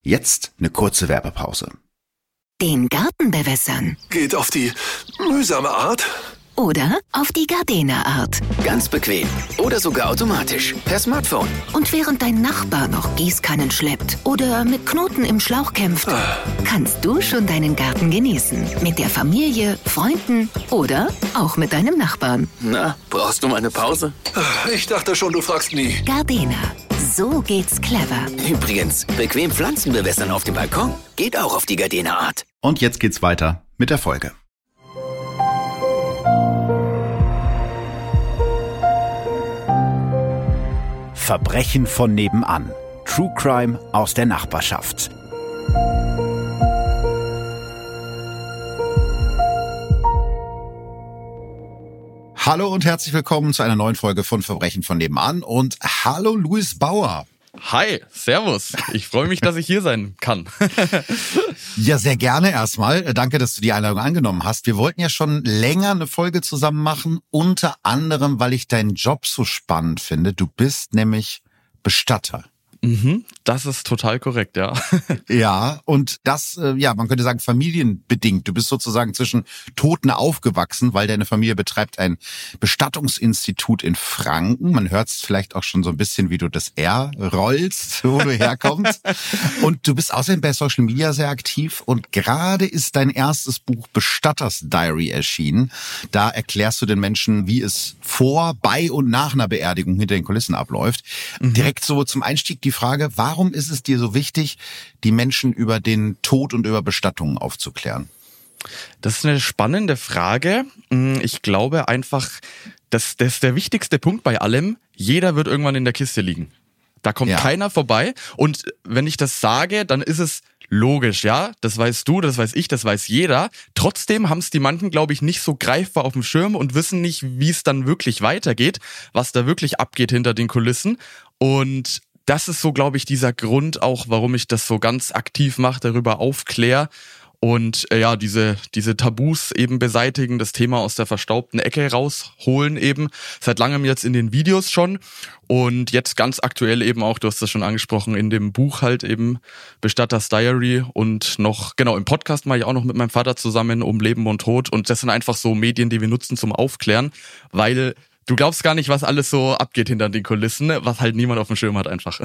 Jetzt eine kurze Werbepause. Den Garten bewässern. Geht auf die mühsame Art. Oder auf die Gardena-Art. Ganz bequem. Oder sogar automatisch. Per Smartphone. Und während dein Nachbar noch Gießkannen schleppt oder mit Knoten im Schlauch kämpft, kannst du schon deinen Garten genießen. Mit der Familie, Freunden oder auch mit deinem Nachbarn. Na, brauchst du mal eine Pause? Ich dachte schon, du fragst nie. Gardena. So geht's clever. Übrigens, bequem Pflanzen bewässern auf dem Balkon geht auch auf die Gardena-Art. Und jetzt geht's weiter mit der Folge. Verbrechen von nebenan. True Crime aus der Nachbarschaft. Hallo und herzlich willkommen zu einer neuen Folge von Verbrechen von nebenan. Und hallo Luis Bauer. Hi, servus. Ich freue mich, dass ich hier sein kann. Ja, sehr gerne erstmal. Danke, dass du die Einladung angenommen hast. Wir wollten ja schon länger eine Folge zusammen machen, unter anderem, weil ich deinen Job so spannend finde. Du bist nämlich Bestatter. Das ist total korrekt, ja. Ja, und das, man könnte sagen, familienbedingt. Du bist sozusagen zwischen Toten aufgewachsen, weil deine Familie betreibt ein Bestattungsinstitut in Franken. Man hört es vielleicht auch schon so ein bisschen, wie du das R rollst, wo du herkommst. Und du bist außerdem bei Social Media sehr aktiv. Und gerade ist dein erstes Buch Bestatters Diary erschienen. Da erklärst du den Menschen, wie es vor, bei und nach einer Beerdigung hinter den Kulissen abläuft. Direkt so zum Einstieg die Frage, warum ist es dir so wichtig, die Menschen über den Tod und über Bestattungen aufzuklären? Das ist eine spannende Frage. Ich glaube einfach, das ist der wichtigste Punkt bei allem. Jeder wird irgendwann in der Kiste liegen. Da kommt keiner vorbei. Und wenn ich das sage, dann ist es logisch, ja. Das weißt du, das weiß ich, das weiß jeder. Trotzdem haben es die manchen, glaube ich, nicht so greifbar auf dem Schirm und wissen nicht, wie es dann wirklich weitergeht, was da wirklich abgeht hinter den Kulissen. Und das ist so, glaube ich, dieser Grund auch, warum ich das so ganz aktiv mache, darüber aufkläre und diese Tabus eben beseitigen, das Thema aus der verstaubten Ecke rausholen eben. Seit langem jetzt in den Videos schon und jetzt ganz aktuell eben auch, du hast das schon angesprochen, in dem Buch halt eben Bestatters Diary und noch, genau, im Podcast mache ich auch noch mit meinem Vater zusammen um Leben und Tod und das sind einfach so Medien, die wir nutzen zum Aufklären, weil du glaubst gar nicht, was alles so abgeht hinter den Kulissen, was halt niemand auf dem Schirm hat einfach.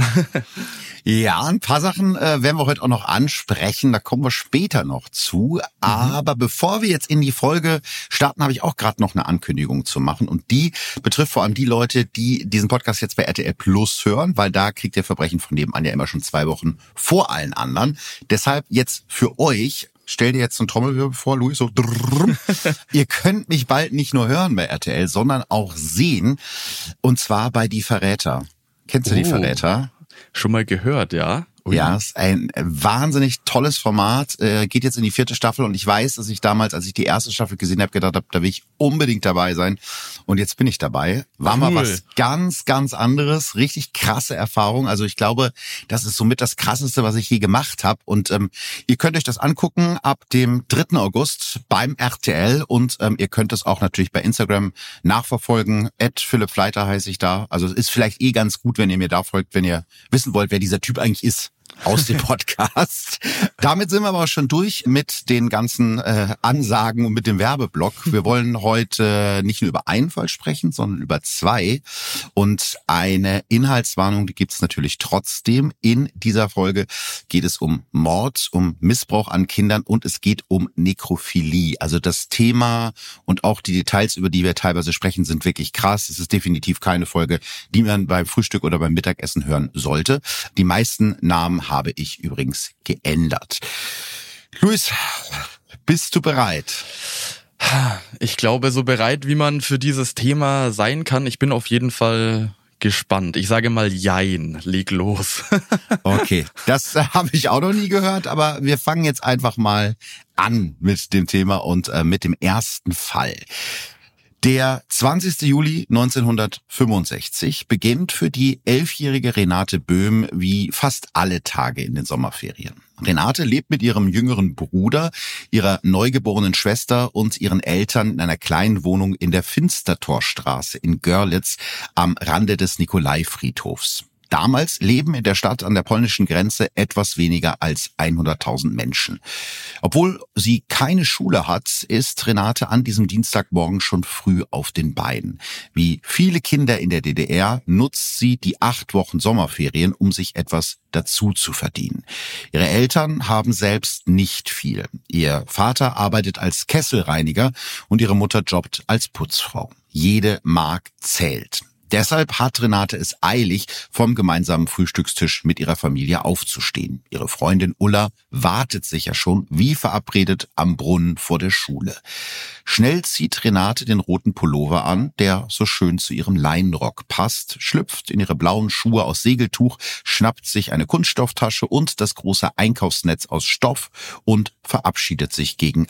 Ja, ein paar Sachen werden wir heute auch noch ansprechen, da kommen wir später noch zu. Aber bevor wir jetzt in die Folge starten, habe ich auch gerade noch eine Ankündigung zu machen. Und die betrifft vor allem die Leute, die diesen Podcast jetzt bei RTL Plus hören, weil da kriegt ihr Verbrechen von nebenan ja immer schon 2 Wochen vor allen anderen. Deshalb jetzt für euch, stell dir jetzt einen Trommelwirbel vor, Luis, so drrrr. Ihr könnt mich bald nicht nur hören bei RTL, sondern auch sehen. Und zwar bei Die Verräter. Kennst du Die Verräter? Schon mal gehört, ja. Ui. Ja, ist ein wahnsinnig tolles Format, geht jetzt in die 4. Staffel und ich weiß, dass ich damals, als ich die 1. Staffel gesehen habe, gedacht habe, da will ich unbedingt dabei sein und jetzt bin ich dabei. War mal was ganz, ganz anderes, richtig krasse Erfahrung, also ich glaube, das ist somit das Krasseste, was ich je gemacht habe und ihr könnt euch das angucken ab dem 3. August beim RTL und ihr könnt es auch natürlich bei Instagram nachverfolgen, @PhilippFleiter heiße ich da, also es ist vielleicht ganz gut, wenn ihr mir da folgt, wenn ihr wissen wollt, wer dieser Typ eigentlich ist. Aus dem Podcast. Damit sind wir aber auch schon durch mit den ganzen Ansagen und mit dem Werbeblock. Wir wollen heute nicht nur über einen Fall sprechen, sondern über 2. Und eine Inhaltswarnung, die gibt es natürlich trotzdem. In dieser Folge geht es um Mord, um Missbrauch an Kindern und es geht um Nekrophilie. Also das Thema und auch die Details, über die wir teilweise sprechen, sind wirklich krass. Es ist definitiv keine Folge, die man beim Frühstück oder beim Mittagessen hören sollte. Die meisten Namen habe ich übrigens geändert. Luis, bist du bereit? Ich glaube, so bereit, wie man für dieses Thema sein kann. Ich bin auf jeden Fall gespannt. Ich sage mal Jein, leg los. Okay, das habe ich auch noch nie gehört, aber wir fangen jetzt einfach mal an mit dem Thema und mit dem ersten Fall. Der 20. Juli 1965 beginnt für die 11-jährige Renate Böhm wie fast alle Tage in den Sommerferien. Renate lebt mit ihrem jüngeren Bruder, ihrer neugeborenen Schwester und ihren Eltern in einer kleinen Wohnung in der Finstertorstraße in Görlitz am Rande des Nikolaifriedhofs. Damals leben in der Stadt an der polnischen Grenze etwas weniger als 100.000 Menschen. Obwohl sie keine Schule hat, ist Renate an diesem Dienstagmorgen schon früh auf den Beinen. Wie viele Kinder in der DDR nutzt sie die 8 Wochen Sommerferien, um sich etwas dazu zu verdienen. Ihre Eltern haben selbst nicht viel. Ihr Vater arbeitet als Kesselreiniger und ihre Mutter jobbt als Putzfrau. Jede Mark zählt. Deshalb hat Renate es eilig, vom gemeinsamen Frühstückstisch mit ihrer Familie aufzustehen. Ihre Freundin Ulla wartet sicher schon, wie verabredet, am Brunnen vor der Schule. Schnell zieht Renate den roten Pullover an, der so schön zu ihrem Leinenrock passt, schlüpft in ihre blauen Schuhe aus Segeltuch, schnappt sich eine Kunststofftasche und das große Einkaufsnetz aus Stoff und verabschiedet sich gegen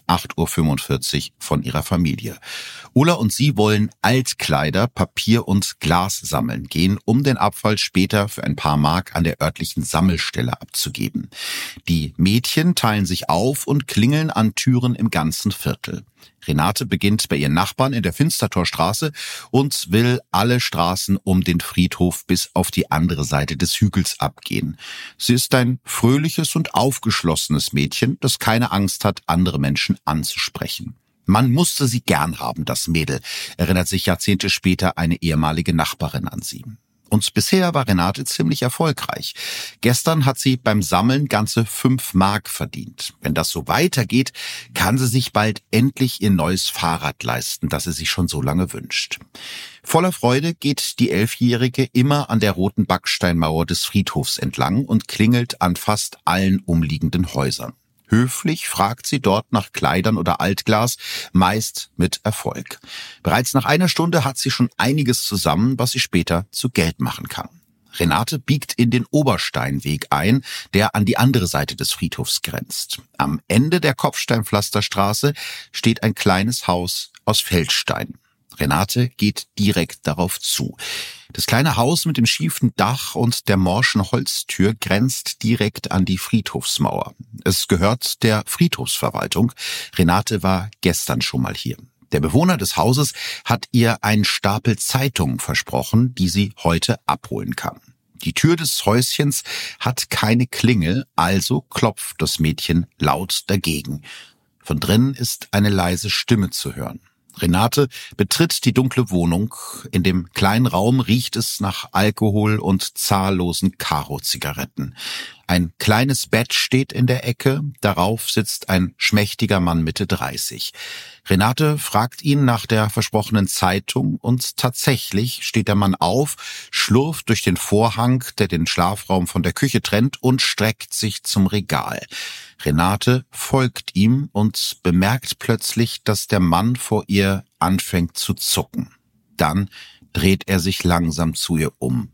8:45 Uhr von ihrer Familie. Ulla und sie wollen Altkleider, Papier und Glas sammeln gehen, um den Abfall später für ein paar Mark an der örtlichen Sammelstelle abzugeben. Die Mädchen teilen sich auf und klingeln an Türen im ganzen Viertel. Renate beginnt bei ihren Nachbarn in der Finstertorstraße und will alle Straßen um den Friedhof bis auf die andere Seite des Hügels abgehen. Sie ist ein fröhliches und aufgeschlossenes Mädchen, das keine Angst hat, andere Menschen anzusprechen. Man musste sie gern haben, das Mädel, erinnert sich Jahrzehnte später eine ehemalige Nachbarin an sie. Und bisher war Renate ziemlich erfolgreich. Gestern hat sie beim Sammeln ganze 5 Mark verdient. Wenn das so weitergeht, kann sie sich bald endlich ihr neues Fahrrad leisten, das sie sich schon so lange wünscht. Voller Freude geht die 11-Jährige immer an der roten Backsteinmauer des Friedhofs entlang und klingelt an fast allen umliegenden Häusern. Höflich fragt sie dort nach Kleidern oder Altglas, meist mit Erfolg. Bereits nach einer Stunde hat sie schon einiges zusammen, was sie später zu Geld machen kann. Renate biegt in den Obersteinweg ein, der an die andere Seite des Friedhofs grenzt. Am Ende der Kopfsteinpflasterstraße steht ein kleines Haus aus Feldstein. Renate geht direkt darauf zu. Das kleine Haus mit dem schiefen Dach und der morschen Holztür grenzt direkt an die Friedhofsmauer. Es gehört der Friedhofsverwaltung. Renate war gestern schon mal hier. Der Bewohner des Hauses hat ihr einen Stapel Zeitungen versprochen, die sie heute abholen kann. Die Tür des Häuschens hat keine Klingel, also klopft das Mädchen laut dagegen. Von drinnen ist eine leise Stimme zu hören. Renate betritt die dunkle Wohnung. In dem kleinen Raum riecht es nach Alkohol und zahllosen Karo-Zigaretten. Ein kleines Bett steht in der Ecke, darauf sitzt ein schmächtiger Mann Mitte 30. Renate fragt ihn nach der versprochenen Zeitung und tatsächlich steht der Mann auf, schlurft durch den Vorhang, der den Schlafraum von der Küche trennt und streckt sich zum Regal. Renate folgt ihm und bemerkt plötzlich, dass der Mann vor ihr anfängt zu zucken. Dann dreht er sich langsam zu ihr um.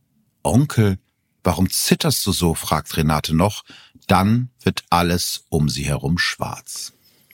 »Onkel, warum zitterst du so?« fragt Renate noch. Dann wird alles um sie herum schwarz.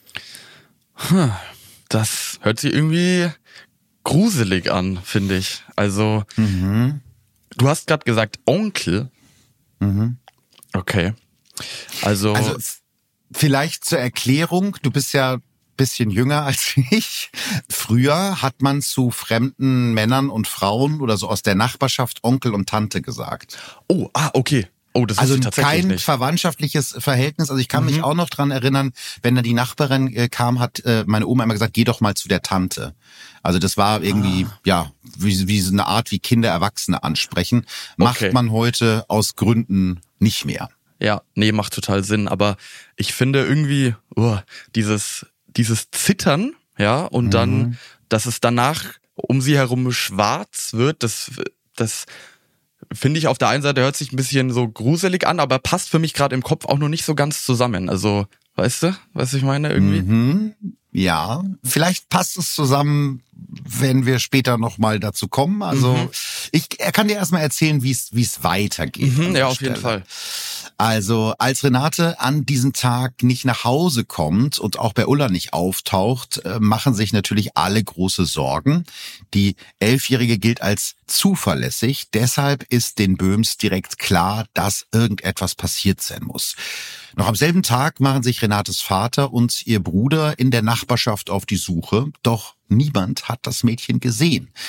Das hört sich irgendwie gruselig an, finde ich. Also, Du hast gerade gesagt Onkel. Okay. Also vielleicht zur Erklärung, du bist ja bisschen jünger als ich. Früher hat man zu fremden Männern und Frauen oder so aus der Nachbarschaft Onkel und Tante gesagt. Okay. Oh, das also ist tatsächlich kein nicht verwandtschaftliches Verhältnis. Also ich kann mich auch noch dran erinnern, wenn dann die Nachbarin kam, hat meine Oma immer gesagt, geh doch mal zu der Tante. Also das war irgendwie, wie so eine Art, wie Kinder Erwachsene ansprechen. Macht man heute aus Gründen nicht mehr. Ja, nee, macht total Sinn. Aber ich finde irgendwie, dieses Zittern, ja, und dann, dass es danach um sie herum schwarz wird, das finde ich auf der einen Seite hört sich ein bisschen so gruselig an, aber passt für mich gerade im Kopf auch noch nicht so ganz zusammen. Also, weißt du, was ich meine irgendwie? Ja, vielleicht passt es zusammen, wenn wir später nochmal dazu kommen. Also ich kann dir erstmal erzählen, wie es weitergeht. Ja, auf jeden Fall. Also als Renate an diesem Tag nicht nach Hause kommt und auch bei Ulla nicht auftaucht, machen sich natürlich alle große Sorgen. Die 11-Jährige gilt als zuverlässig. Deshalb ist den Böhms direkt klar, dass irgendetwas passiert sein muss. Noch am selben Tag machen sich Renates Vater und ihr Bruder in der Nachbarschaft auf die Suche. Doch niemand hat das Mädchen gesehen.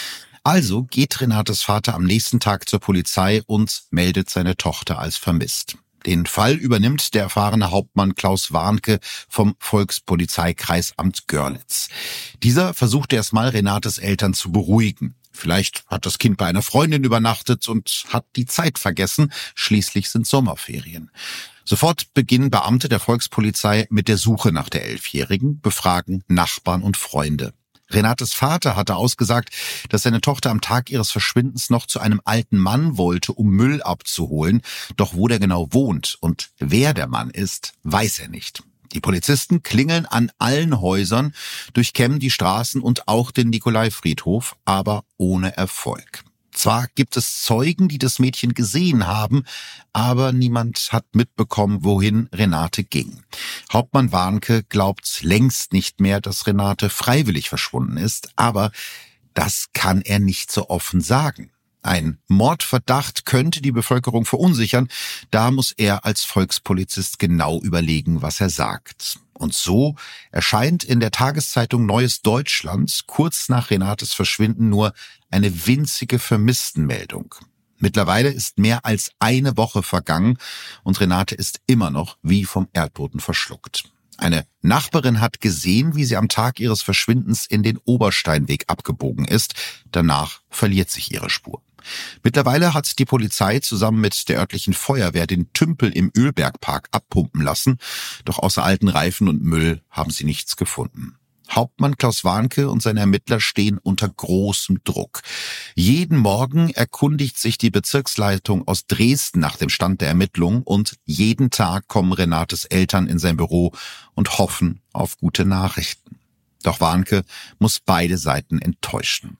Also geht Renates Vater am nächsten Tag zur Polizei und meldet seine Tochter als vermisst. Den Fall übernimmt der erfahrene Hauptmann Klaus Warnke vom Volkspolizeikreisamt Görlitz. Dieser versucht erstmal, Renates Eltern zu beruhigen. Vielleicht hat das Kind bei einer Freundin übernachtet und hat die Zeit vergessen. Schließlich sind Sommerferien. Sofort beginnen Beamte der Volkspolizei mit der Suche nach der 11-Jährigen, befragen Nachbarn und Freunde. Renates Vater hatte ausgesagt, dass seine Tochter am Tag ihres Verschwindens noch zu einem alten Mann wollte, um Müll abzuholen. Doch wo der genau wohnt und wer der Mann ist, weiß er nicht. Die Polizisten klingeln an allen Häusern, durchkämmen die Straßen und auch den Nikolaifriedhof, aber ohne Erfolg. Zwar gibt es Zeugen, die das Mädchen gesehen haben, aber niemand hat mitbekommen, wohin Renate ging. Hauptmann Warnke glaubt längst nicht mehr, dass Renate freiwillig verschwunden ist, aber das kann er nicht so offen sagen. Ein Mordverdacht könnte die Bevölkerung verunsichern, da muss er als Volkspolizist genau überlegen, was er sagt. Und so erscheint in der Tageszeitung Neues Deutschland kurz nach Renates Verschwinden nur eine winzige Vermisstenmeldung. Mittlerweile ist mehr als eine Woche vergangen und Renate ist immer noch wie vom Erdboden verschluckt. Eine Nachbarin hat gesehen, wie sie am Tag ihres Verschwindens in den Obersteinweg abgebogen ist. Danach verliert sich ihre Spur. Mittlerweile hat die Polizei zusammen mit der örtlichen Feuerwehr den Tümpel im Ölbergpark abpumpen lassen. Doch außer alten Reifen und Müll haben sie nichts gefunden. Hauptmann Klaus Warnke und seine Ermittler stehen unter großem Druck. Jeden Morgen erkundigt sich die Bezirksleitung aus Dresden nach dem Stand der Ermittlungen und jeden Tag kommen Renates Eltern in sein Büro und hoffen auf gute Nachrichten. Doch Warnke muss beide Seiten enttäuschen.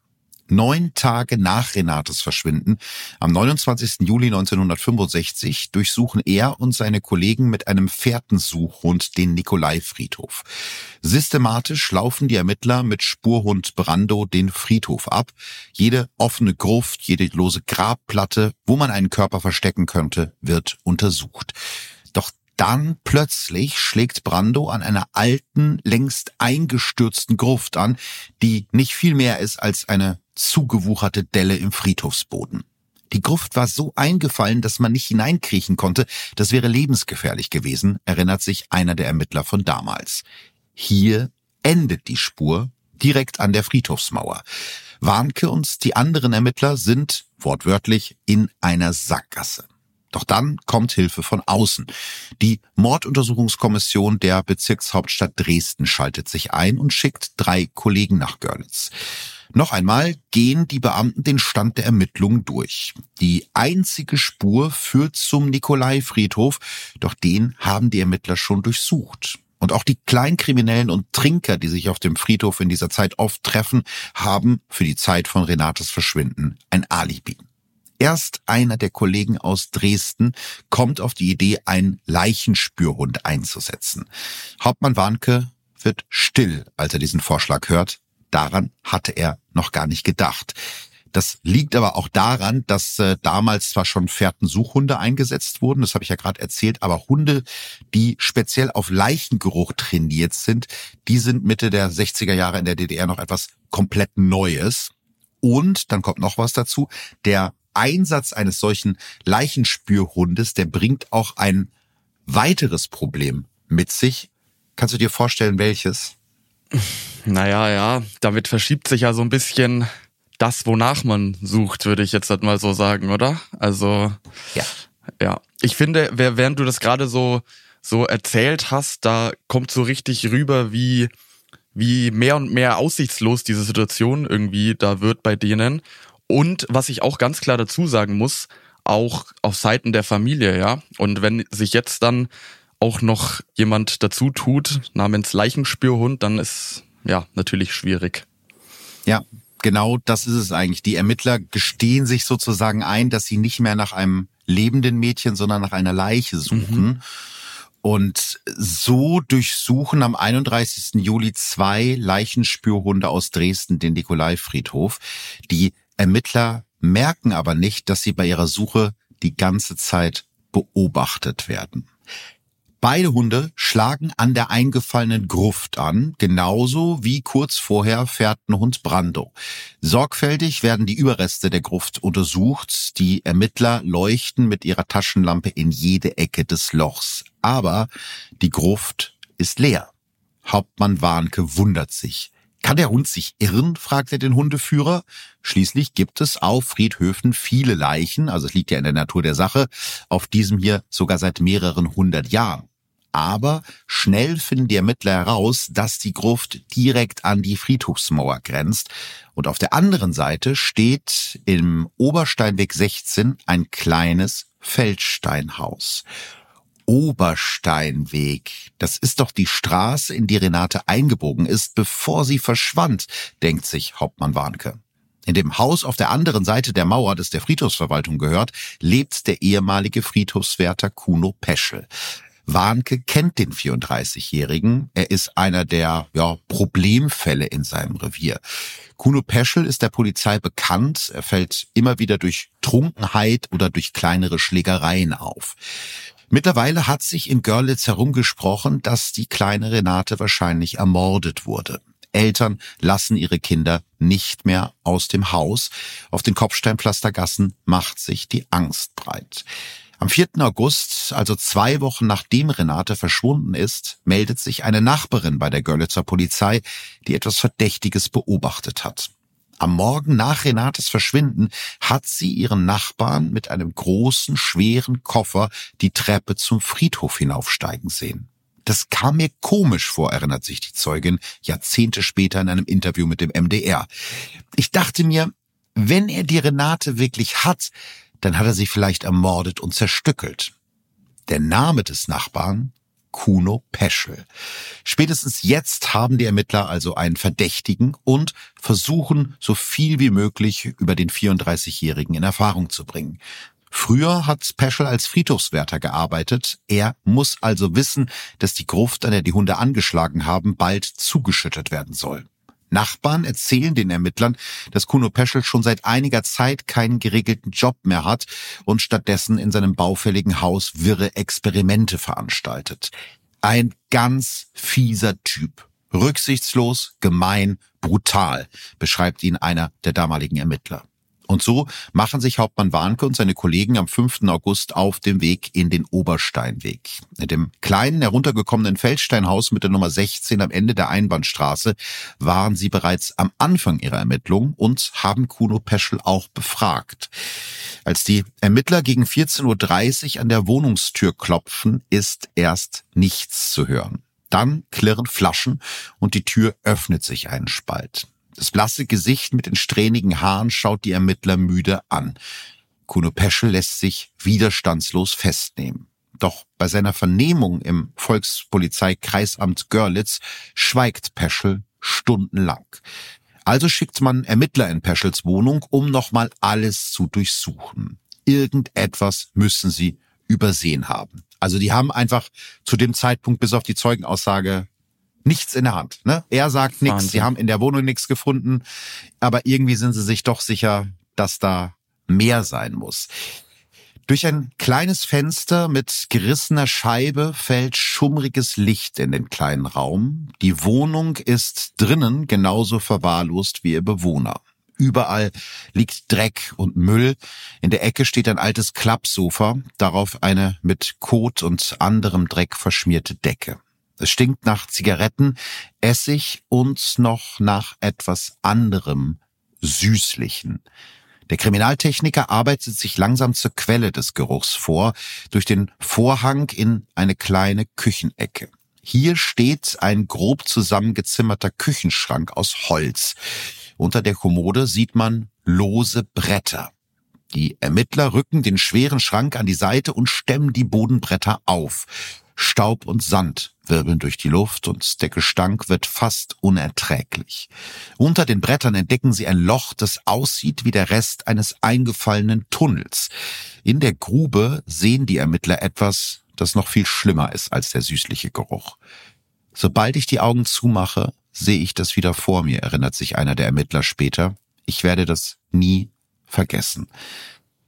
9 Tage nach Renates Verschwinden, am 29. Juli 1965, durchsuchen er und seine Kollegen mit einem Fährtensuchhund den Nikolaifriedhof. Systematisch laufen die Ermittler mit Spurhund Brando den Friedhof ab. Jede offene Gruft, jede lose Grabplatte, wo man einen Körper verstecken könnte, wird untersucht. Doch dann plötzlich schlägt Brando an einer alten, längst eingestürzten Gruft an, die nicht viel mehr ist als eine zugewucherte Delle im Friedhofsboden. Die Gruft war so eingefallen, dass man nicht hineinkriechen konnte. Das wäre lebensgefährlich gewesen, erinnert sich einer der Ermittler von damals. Hier endet die Spur direkt an der Friedhofsmauer. Warnke und die anderen Ermittler sind, wortwörtlich, in einer Sackgasse. Doch dann kommt Hilfe von außen. Die Morduntersuchungskommission der Bezirkshauptstadt Dresden schaltet sich ein und schickt 3 Kollegen nach Görlitz. Noch einmal gehen die Beamten den Stand der Ermittlungen durch. Die einzige Spur führt zum Nikolaifriedhof, doch den haben die Ermittler schon durchsucht. Und auch die Kleinkriminellen und Trinker, die sich auf dem Friedhof in dieser Zeit oft treffen, haben für die Zeit von Renates Verschwinden ein Alibi. Erst einer der Kollegen aus Dresden kommt auf die Idee, einen Leichenspürhund einzusetzen. Hauptmann Warnke wird still, als er diesen Vorschlag hört. Daran hatte er noch gar nicht gedacht. Das liegt aber auch daran, dass damals zwar schon Fährtensuchhunde eingesetzt wurden, das habe ich ja gerade erzählt, aber Hunde, die speziell auf Leichengeruch trainiert sind, die sind Mitte der 60er Jahre in der DDR noch etwas komplett Neues. Und dann kommt noch was dazu, der Einsatz eines solchen Leichenspürhundes, der bringt auch ein weiteres Problem mit sich. Kannst du dir vorstellen, welches? Naja, ja, damit verschiebt sich ja so ein bisschen das, wonach man sucht, würde ich jetzt mal so sagen, oder? Also, ja. Ich finde, während du das gerade so erzählt hast, da kommt so richtig rüber, wie mehr und mehr aussichtslos diese Situation irgendwie da wird bei denen. Und was ich auch ganz klar dazu sagen muss, auch auf Seiten der Familie, ja. Und wenn sich jetzt dann auch noch jemand dazu tut, namens Leichenspürhund, dann ist ja natürlich schwierig. Ja, genau das ist es eigentlich. Die Ermittler gestehen sich sozusagen ein, dass sie nicht mehr nach einem lebenden Mädchen, sondern nach einer Leiche suchen. Und so durchsuchen am 31. Juli 2 Leichenspürhunde aus Dresden den Nikolaifriedhof. Die Ermittler merken aber nicht, dass sie bei ihrer Suche die ganze Zeit beobachtet werden. Beide Hunde schlagen an der eingefallenen Gruft an, genauso wie kurz vorher Fährtenhund Brando. Sorgfältig werden die Überreste der Gruft untersucht. Die Ermittler leuchten mit ihrer Taschenlampe in jede Ecke des Lochs. Aber die Gruft ist leer. Hauptmann Warnke wundert sich. Kann der Hund sich irren, fragt er den Hundeführer. Schließlich gibt es auf Friedhöfen viele Leichen, also es liegt ja in der Natur der Sache, auf diesem hier sogar seit mehreren 100 Jahren. Aber schnell finden die Ermittler heraus, dass die Gruft direkt an die Friedhofsmauer grenzt. Und auf der anderen Seite steht im Obersteinweg 16 ein kleines Feldsteinhaus. Obersteinweg. Das ist doch die Straße, in die Renate eingebogen ist, bevor sie verschwand, denkt sich Hauptmann Warnke. In dem Haus auf der anderen Seite der Mauer, das der Friedhofsverwaltung gehört, lebt der ehemalige Friedhofswärter Kuno Peschel. Warnke kennt den 34-Jährigen. Er ist einer der Problemfälle in seinem Revier. Kuno Peschel ist der Polizei bekannt. Er fällt immer wieder durch Trunkenheit oder durch kleinere Schlägereien auf. Mittlerweile hat sich in Görlitz herumgesprochen, dass die kleine Renate wahrscheinlich ermordet wurde. Eltern lassen ihre Kinder nicht mehr aus dem Haus. Auf den Kopfsteinpflastergassen macht sich die Angst breit. Am 4. August, also 2 Wochen nachdem Renate verschwunden ist, meldet sich eine Nachbarin bei der Görlitzer Polizei, die etwas Verdächtiges beobachtet hat. Am Morgen nach Renates Verschwinden hat sie ihren Nachbarn mit einem großen, schweren Koffer die Treppe zum Friedhof hinaufsteigen sehen. Das kam mir komisch vor, erinnert sich die Zeugin Jahrzehnte später in einem Interview mit dem MDR. Ich dachte mir, wenn er die Renate wirklich hat, dann hat er sie vielleicht ermordet und zerstückelt. Der Name des Nachbarn? Kuno Peschel. Spätestens jetzt haben die Ermittler also einen Verdächtigen und versuchen, so viel wie möglich über den 34-Jährigen in Erfahrung zu bringen. Früher hat Peschel als Friedhofswärter gearbeitet. Er muss also wissen, dass die Gruft, an der die Hunde angeschlagen haben, bald zugeschüttet werden soll. Nachbarn erzählen den Ermittlern, dass Kuno Peschel schon seit einiger Zeit keinen geregelten Job mehr hat und stattdessen in seinem baufälligen Haus wirre Experimente veranstaltet. Ein ganz fieser Typ. Rücksichtslos, gemein, brutal, beschreibt ihn einer der damaligen Ermittler. Und so machen sich Hauptmann Warnke und seine Kollegen am 5. August auf dem Weg in den Obersteinweg. In dem kleinen, heruntergekommenen Feldsteinhaus mit der Nummer 16 am Ende der Einbahnstraße waren sie bereits am Anfang ihrer Ermittlung und haben Kuno Peschel auch befragt. Als die Ermittler gegen 14:30 Uhr an der Wohnungstür klopfen, ist erst nichts zu hören. Dann klirren Flaschen und die Tür öffnet sich einen Spalt. Das blasse Gesicht mit den strähnigen Haaren schaut die Ermittler müde an. Kuno Peschel lässt sich widerstandslos festnehmen. Doch bei seiner Vernehmung im Volkspolizeikreisamt Görlitz schweigt Peschel stundenlang. Also schickt man Ermittler in Peschels Wohnung, um nochmal alles zu durchsuchen. Irgendetwas müssen sie übersehen haben. Also die haben einfach zu dem Zeitpunkt bis auf die Zeugenaussage nichts in der Hand. Ne? Er sagt nichts, sie haben in der Wohnung nichts gefunden, aber irgendwie sind sie sich doch sicher, dass da mehr sein muss. Durch ein kleines Fenster mit gerissener Scheibe fällt schummriges Licht in den kleinen Raum. Die Wohnung ist drinnen genauso verwahrlost wie ihr Bewohner. Überall liegt Dreck und Müll. In der Ecke steht ein altes Klappsofa, darauf eine mit Kot und anderem Dreck verschmierte Decke. Es stinkt nach Zigaretten, Essig und noch nach etwas anderem, Süßlichen. Der Kriminaltechniker arbeitet sich langsam zur Quelle des Geruchs vor, durch den Vorhang in eine kleine Küchenecke. Hier steht ein grob zusammengezimmerter Küchenschrank aus Holz. Unter der Kommode sieht man lose Bretter. Die Ermittler rücken den schweren Schrank an die Seite und stemmen die Bodenbretter auf. Staub und Sand wirbeln durch die Luft und der Gestank wird fast unerträglich. Unter den Brettern entdecken sie ein Loch, das aussieht wie der Rest eines eingefallenen Tunnels. In der Grube sehen die Ermittler etwas, das noch viel schlimmer ist als der süßliche Geruch. Sobald ich die Augen zumache, sehe ich das wieder vor mir, erinnert sich einer der Ermittler später. Ich werde das nie vergessen.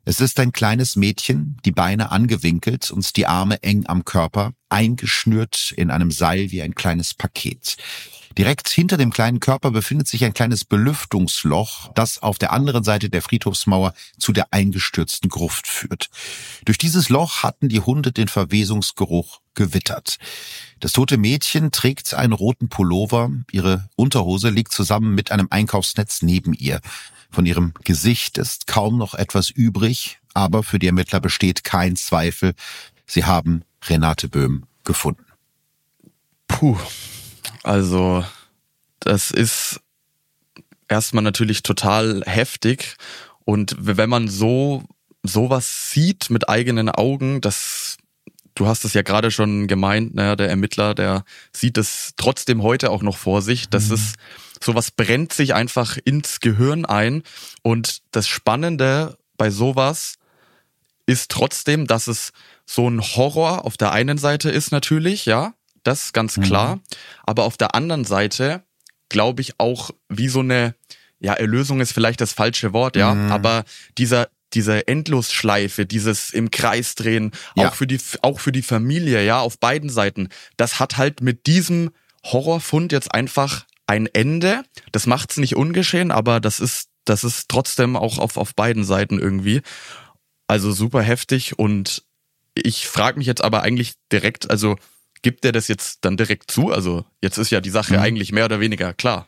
Es ist ein kleines Mädchen, die Beine angewinkelt und die Arme eng am Körper, eingeschnürt in einem Seil wie ein kleines Paket. Direkt hinter dem kleinen Körper befindet sich ein kleines Belüftungsloch, das auf der anderen Seite der Friedhofsmauer zu der eingestürzten Gruft führt. Durch dieses Loch hatten die Hunde den Verwesungsgeruch gewittert. Das tote Mädchen trägt einen roten Pullover, ihre Unterhose liegt zusammen mit einem Einkaufsnetz neben ihr. Von ihrem Gesicht ist kaum noch etwas übrig, aber für die Ermittler besteht kein Zweifel, sie haben Renate Böhm gefunden. Puh. Also, das ist erstmal natürlich total heftig und wenn man sowas sieht mit eigenen Augen, du hast es ja gerade schon gemeint, der Ermittler, der sieht es trotzdem heute auch noch vor sich, sowas brennt sich einfach ins Gehirn ein und das Spannende bei sowas ist trotzdem, dass es so ein Horror auf der einen Seite ist natürlich, ja, das ist ganz klar. Aber auf der anderen Seite glaube ich auch, wie so eine, Erlösung ist vielleicht das falsche Wort, aber diese Endlosschleife, dieses im Kreis drehen, auch für die Familie, auf beiden Seiten, das hat halt mit diesem Horrorfund jetzt einfach ein Ende. Das macht's nicht ungeschehen, aber das ist trotzdem auch auf beiden Seiten irgendwie. Also super heftig und ich frage mich jetzt aber eigentlich direkt, also gibt er das jetzt dann direkt zu? Also jetzt ist ja die Sache eigentlich mehr oder weniger klar.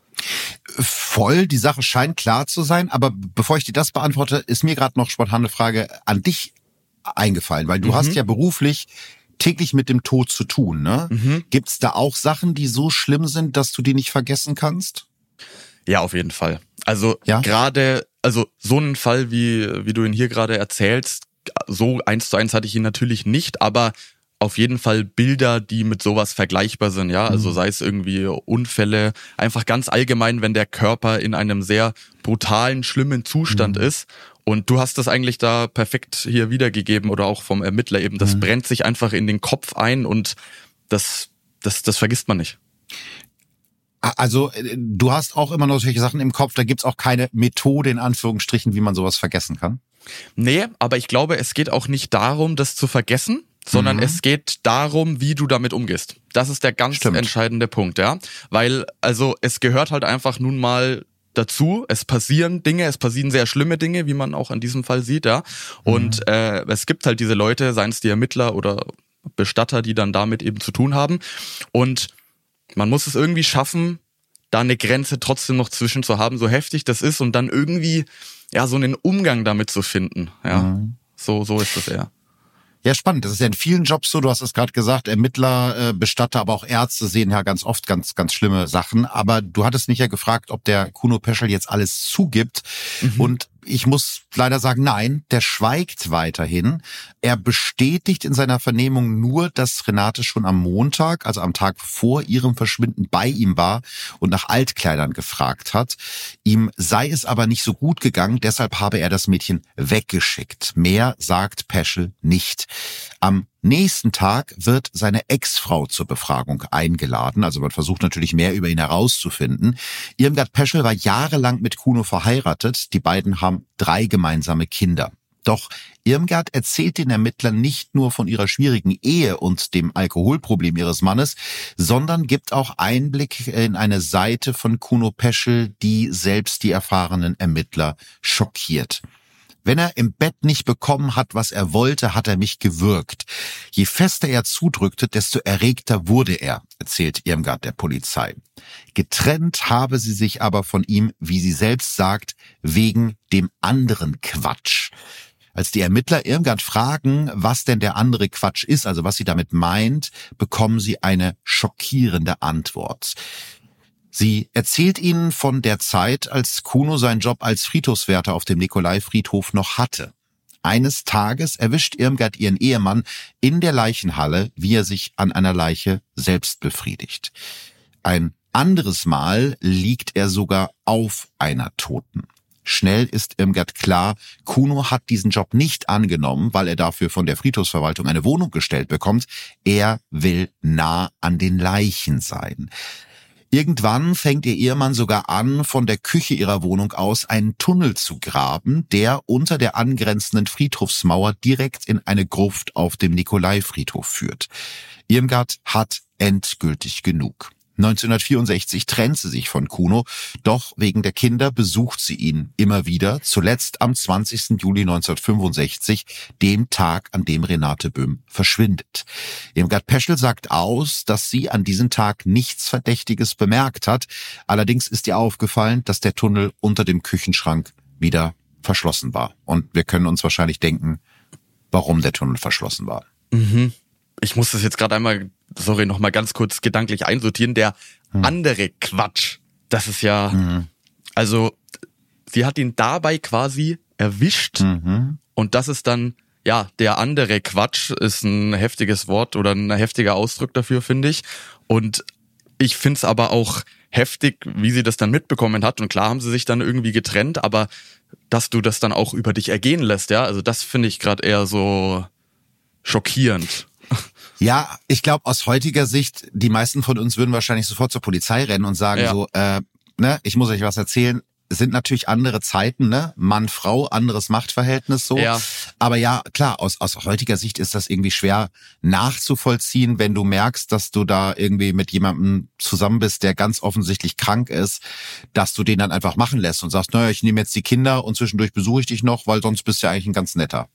Voll, die Sache scheint klar zu sein, aber bevor ich dir das beantworte, ist mir gerade noch spontan eine Frage an dich eingefallen, weil du hast ja beruflich täglich mit dem Tod zu tun, ne? Gibt's da auch Sachen, die so schlimm sind, dass du die nicht vergessen kannst? Ja, auf jeden Fall. Also gerade, so einen Fall, wie du ihn hier gerade erzählst, so 1:1 hatte ich ihn natürlich nicht, aber auf jeden Fall Bilder, die mit sowas vergleichbar sind, also sei es irgendwie Unfälle, einfach ganz allgemein, wenn der Körper in einem sehr brutalen, schlimmen Zustand ist. Und du hast das eigentlich da perfekt hier wiedergegeben oder auch vom Ermittler eben, das brennt sich einfach in den Kopf ein und das vergisst man nicht. Also du hast auch immer noch solche Sachen im Kopf, da gibt's auch keine Methode in Anführungsstrichen, wie man sowas vergessen kann? Nee, aber ich glaube, es geht auch nicht darum, das zu vergessen, sondern es geht darum, wie du damit umgehst. Das ist der ganz entscheidende Punkt, weil es gehört halt einfach nun mal dazu, es passieren Dinge, es passieren sehr schlimme Dinge, wie man auch an diesem Fall sieht, und es gibt halt diese Leute, seien es die Ermittler oder Bestatter, die dann damit eben zu tun haben und man muss es irgendwie schaffen, da eine Grenze trotzdem noch zwischen zu haben, so heftig das ist und dann irgendwie so einen Umgang damit zu finden, so ist das eher. Ja, spannend. Das ist ja in vielen Jobs so, du hast es gerade gesagt, Ermittler, Bestatter, aber auch Ärzte sehen ja ganz oft ganz, ganz schlimme Sachen. Aber du hattest mich ja gefragt, ob der Kuno Peschel jetzt alles zugibt. Und ich muss leider sagen, nein, der schweigt weiterhin. Er bestätigt in seiner Vernehmung nur, dass Renate schon am Montag, also am Tag vor ihrem Verschwinden, bei ihm war und nach Altkleidern gefragt hat. Ihm sei es aber nicht so gut gegangen, deshalb habe er das Mädchen weggeschickt. Mehr sagt Peschel nicht. Am nächsten Tag wird seine Ex-Frau zur Befragung eingeladen. Also man versucht natürlich mehr über ihn herauszufinden. Irmgard Peschel war jahrelang mit Kuno verheiratet. Die beiden haben 3 gemeinsame Kinder. Doch Irmgard erzählt den Ermittlern nicht nur von ihrer schwierigen Ehe und dem Alkoholproblem ihres Mannes, sondern gibt auch Einblick in eine Seite von Kuno Peschel, die selbst die erfahrenen Ermittler schockiert. Wenn er im Bett nicht bekommen hat, was er wollte, hat er mich gewürgt. Je fester er zudrückte, desto erregter wurde er, erzählt Irmgard der Polizei. Getrennt habe sie sich aber von ihm, wie sie selbst sagt, wegen dem anderen Quatsch. Als die Ermittler Irmgard fragen, was denn der andere Quatsch ist, also was sie damit meint, bekommen sie eine schockierende Antwort. Sie erzählt ihnen von der Zeit, als Kuno seinen Job als Friedhofswärter auf dem Nikolai-Friedhof noch hatte. Eines Tages erwischt Irmgard ihren Ehemann in der Leichenhalle, wie er sich an einer Leiche selbst befriedigt. Ein anderes Mal liegt er sogar auf einer Toten. Schnell ist Irmgard klar, Kuno hat diesen Job nicht angenommen, weil er dafür von der Friedhofsverwaltung eine Wohnung gestellt bekommt. Er will nah an den Leichen sein. Irgendwann fängt ihr Ehemann sogar an, von der Küche ihrer Wohnung aus einen Tunnel zu graben, der unter der angrenzenden Friedhofsmauer direkt in eine Gruft auf dem Nikolaifriedhof führt. Irmgard hat endgültig genug. 1964 trennt sie sich von Kuno, doch wegen der Kinder besucht sie ihn immer wieder, zuletzt am 20. Juli 1965, dem Tag, an dem Renate Böhm verschwindet. Irmgard Peschel sagt aus, dass sie an diesem Tag nichts Verdächtiges bemerkt hat. Allerdings ist ihr aufgefallen, dass der Tunnel unter dem Küchenschrank wieder verschlossen war. Und wir können uns wahrscheinlich denken, warum der Tunnel verschlossen war. Mhm. Ich muss das jetzt gerade einmal, noch mal ganz kurz gedanklich einsortieren. Der andere Quatsch, das ist ja, also sie hat ihn dabei quasi erwischt und das ist dann, ja, der andere Quatsch ist ein heftiges Wort oder ein heftiger Ausdruck dafür, finde ich. Und ich finde es aber auch heftig, wie sie das dann mitbekommen hat. Und klar haben sie sich dann irgendwie getrennt, aber dass du das dann auch über dich ergehen lässt, ja, also das finde ich gerade eher so schockierend. Ja, ich glaube, aus heutiger Sicht, die meisten von uns würden wahrscheinlich sofort zur Polizei rennen und sagen ich muss euch was erzählen. Es sind natürlich andere Zeiten, ne? Mann, Frau, anderes Machtverhältnis so. Ja. Aber ja, klar, aus heutiger Sicht ist das irgendwie schwer nachzuvollziehen, wenn du merkst, dass du da irgendwie mit jemandem zusammen bist, der ganz offensichtlich krank ist, dass du den dann einfach machen lässt und sagst, naja, ich nehme jetzt die Kinder und zwischendurch besuche ich dich noch, weil sonst bist du ja eigentlich ein ganz netter.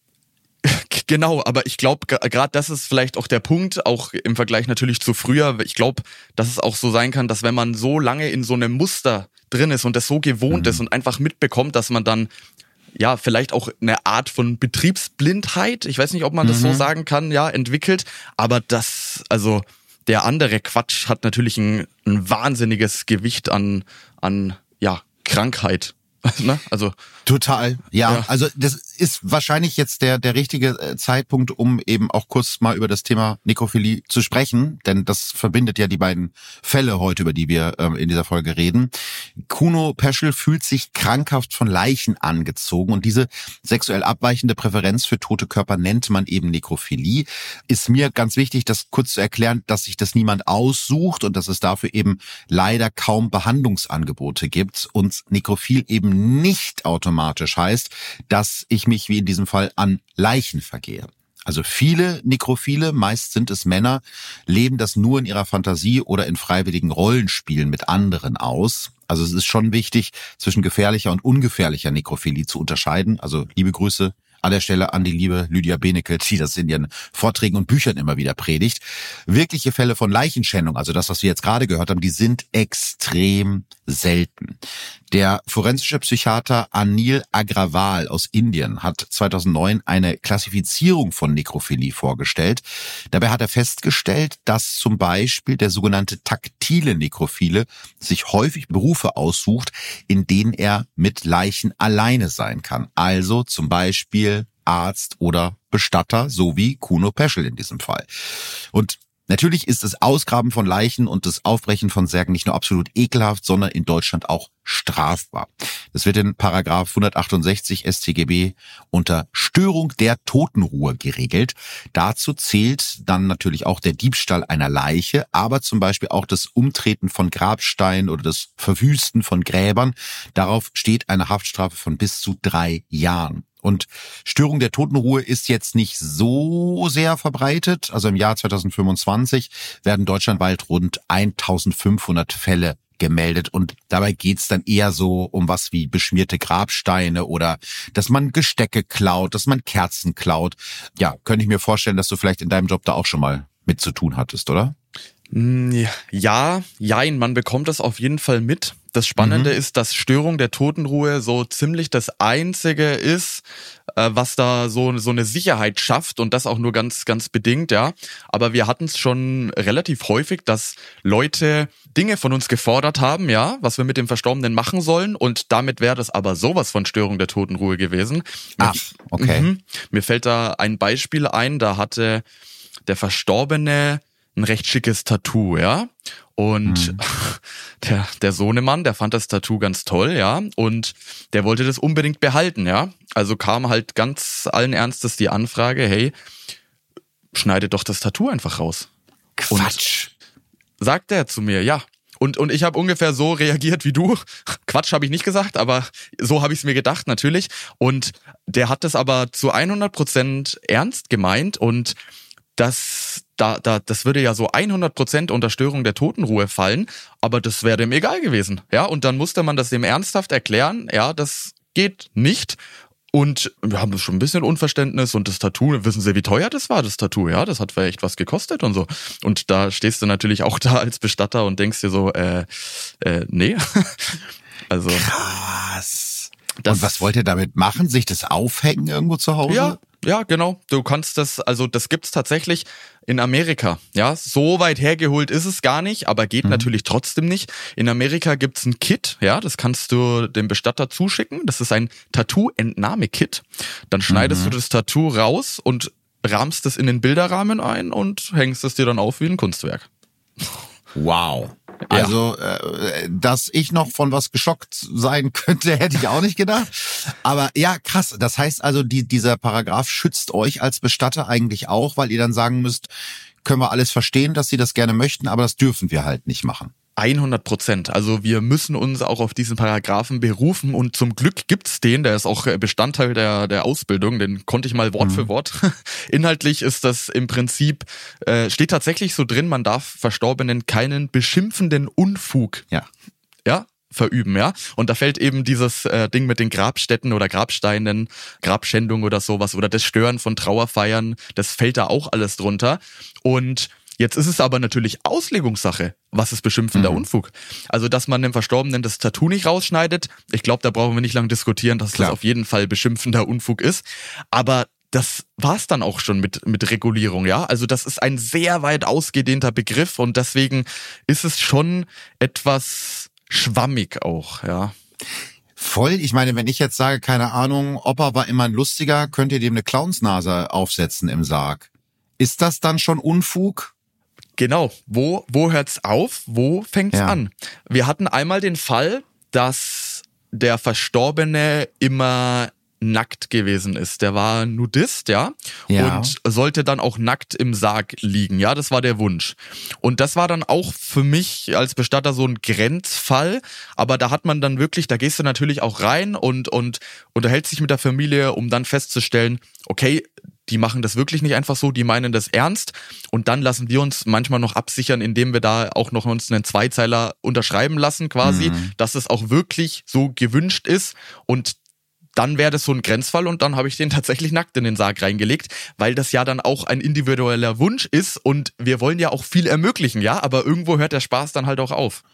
Genau, aber ich glaube, gerade das ist vielleicht auch der Punkt, auch im Vergleich natürlich zu früher. Ich glaube, dass es auch so sein kann, dass wenn man so lange in so einem Muster drin ist und das so gewohnt ist und einfach mitbekommt, dass man dann ja vielleicht auch eine Art von Betriebsblindheit, ich weiß nicht, ob man das so sagen kann, ja, entwickelt. Aber das, also der andere Quatsch hat natürlich ein wahnsinniges Gewicht an Krankheit. Ne? Also total, ja. Also das ist wahrscheinlich jetzt der richtige Zeitpunkt, um eben auch kurz mal über das Thema Nekrophilie zu sprechen, denn das verbindet ja die beiden Fälle heute, über die wir in dieser Folge reden. Kuno Peschel fühlt sich krankhaft von Leichen angezogen und diese sexuell abweichende Präferenz für tote Körper nennt man eben Nekrophilie. Ist mir ganz wichtig, das kurz zu erklären, dass sich das niemand aussucht und dass es dafür eben leider kaum Behandlungsangebote gibt und nekrophil eben nicht automatisch heißt, dass ich mich wie in diesem Fall an Leichen vergehe. Also viele Nekrophile, meist sind es Männer, leben das nur in ihrer Fantasie oder in freiwilligen Rollenspielen mit anderen aus. Also es ist schon wichtig, zwischen gefährlicher und ungefährlicher Nekrophilie zu unterscheiden. Also liebe Grüße an der Stelle an die liebe Lydia Benecke, die das in ihren Vorträgen und Büchern immer wieder predigt. Wirkliche Fälle von Leichenschändung, also das, was wir jetzt gerade gehört haben, die sind extrem selten. Der forensische Psychiater Anil Agrawal aus Indien hat 2009 eine Klassifizierung von Nekrophilie vorgestellt. Dabei hat er festgestellt, dass zum Beispiel der sogenannte taktile Nekrophile sich häufig Berufe aussucht, in denen er mit Leichen alleine sein kann. Also zum Beispiel Arzt oder Bestatter, so wie Kuno Peschel in diesem Fall. Und natürlich ist das Ausgraben von Leichen und das Aufbrechen von Särgen nicht nur absolut ekelhaft, sondern in Deutschland auch strafbar. Das wird in Paragraph 168 StGB unter Störung der Totenruhe geregelt. Dazu zählt dann natürlich auch der Diebstahl einer Leiche, aber zum Beispiel auch das Umtreten von Grabsteinen oder das Verwüsten von Gräbern. Darauf steht eine Haftstrafe von bis zu 3 Jahren. Und Störung der Totenruhe ist jetzt nicht so sehr verbreitet. Also im Jahr 2025 werden deutschlandweit rund 1500 Fälle gemeldet. Und dabei geht's dann eher so um was wie beschmierte Grabsteine oder dass man Gestecke klaut, dass man Kerzen klaut. Ja, könnte ich mir vorstellen, dass du vielleicht in deinem Job da auch schon mal mit zu tun hattest, oder? Ja, man bekommt das auf jeden Fall mit. Das Spannende ist, dass Störung der Totenruhe so ziemlich das Einzige ist, was da so eine Sicherheit schafft und das auch nur ganz, ganz bedingt, ja. Aber wir hatten es schon relativ häufig, dass Leute Dinge von uns gefordert haben, ja, was wir mit dem Verstorbenen machen sollen und damit wäre das aber sowas von Störung der Totenruhe gewesen. Ach, okay. Mir fällt da ein Beispiel ein, da hatte der Verstorbene ein recht schickes Tattoo, ja. Und der Sohnemann, der fand das Tattoo ganz toll, ja. Und der wollte das unbedingt behalten, ja. Also kam halt ganz allen Ernstes die Anfrage, hey, schneide doch das Tattoo einfach raus. Quatsch. Und sagt er zu mir, ja. Und ich habe ungefähr so reagiert wie du. Quatsch habe ich nicht gesagt, aber so habe ich es mir gedacht, natürlich. Und der hat das aber zu 100% ernst gemeint und das würde ja so 100% unter Störung der Totenruhe fallen, aber das wäre dem egal gewesen. Ja, und dann musste man das dem ernsthaft erklären, ja, das geht nicht. Und wir haben schon ein bisschen Unverständnis und das Tattoo, wissen Sie, wie teuer das war, das Tattoo? Ja, das hat echt was gekostet und so. Und da stehst du natürlich auch da als Bestatter und denkst dir so, nee. Also. Krass. Und was wollt ihr damit machen? Sich das aufhängen irgendwo zu Hause? Ja, genau. Du kannst das, also das gibt's tatsächlich in Amerika. Ja, so weit hergeholt ist es gar nicht, aber geht natürlich trotzdem nicht. In Amerika gibt's ein Kit, ja, das kannst du dem Bestatter zuschicken. Das ist ein Tattoo-Entnahme-Kit. Dann schneidest du das Tattoo raus und rahmst es in den Bilderrahmen ein und hängst es dir dann auf wie ein Kunstwerk. Wow. Also, dass ich noch von was geschockt sein könnte, hätte ich auch nicht gedacht. Aber ja, krass. Das heißt also, dieser Paragraph schützt euch als Bestatter eigentlich auch, weil ihr dann sagen müsst, können wir alles verstehen, dass sie das gerne möchten, aber das dürfen wir halt nicht machen. 100%. Also wir müssen uns auch auf diesen Paragraphen berufen und zum Glück gibt's den, der ist auch Bestandteil der Ausbildung, den konnte ich mal Wort für Wort. Inhaltlich ist das im Prinzip, steht tatsächlich so drin, man darf Verstorbenen keinen beschimpfenden Unfug verüben, ja. Und da fällt eben dieses Ding mit den Grabstätten oder Grabsteinen, Grabschändung oder sowas oder das Stören von Trauerfeiern, das fällt da auch alles drunter. Und jetzt ist es aber natürlich Auslegungssache, was ist beschimpfender Unfug. Also, dass man dem Verstorbenen das Tattoo nicht rausschneidet, ich glaube, da brauchen wir nicht lange diskutieren, dass das auf jeden Fall beschimpfender Unfug ist. Aber das war's dann auch schon mit Regulierung, ja. Also das ist ein sehr weit ausgedehnter Begriff und deswegen ist es schon etwas schwammig auch, ja. Voll. Ich meine, wenn ich jetzt sage, keine Ahnung, Opa war immer ein Lustiger, könnt ihr dem eine Clownsnase aufsetzen im Sarg. Ist das dann schon Unfug? Genau. Wo hört's auf? Wo fängt's an? Wir hatten einmal den Fall, dass der Verstorbene immer nackt gewesen ist. Der war Nudist, ja, und sollte dann auch nackt im Sarg liegen. Ja, das war der Wunsch. Und das war dann auch für mich als Bestatter so ein Grenzfall. Aber da hat man dann wirklich, da gehst du natürlich auch rein und unterhältst dich mit der Familie, um dann festzustellen, okay, die machen das wirklich nicht einfach so, die meinen das ernst. Und dann lassen wir uns manchmal noch absichern, indem wir da auch noch uns einen Zweizeiler unterschreiben lassen quasi, dass es auch wirklich so gewünscht ist. Und dann wäre das so ein Grenzfall und dann habe ich den tatsächlich nackt in den Sarg reingelegt, weil das ja dann auch ein individueller Wunsch ist und wir wollen ja auch viel ermöglichen, ja, aber irgendwo hört der Spaß dann halt auch auf.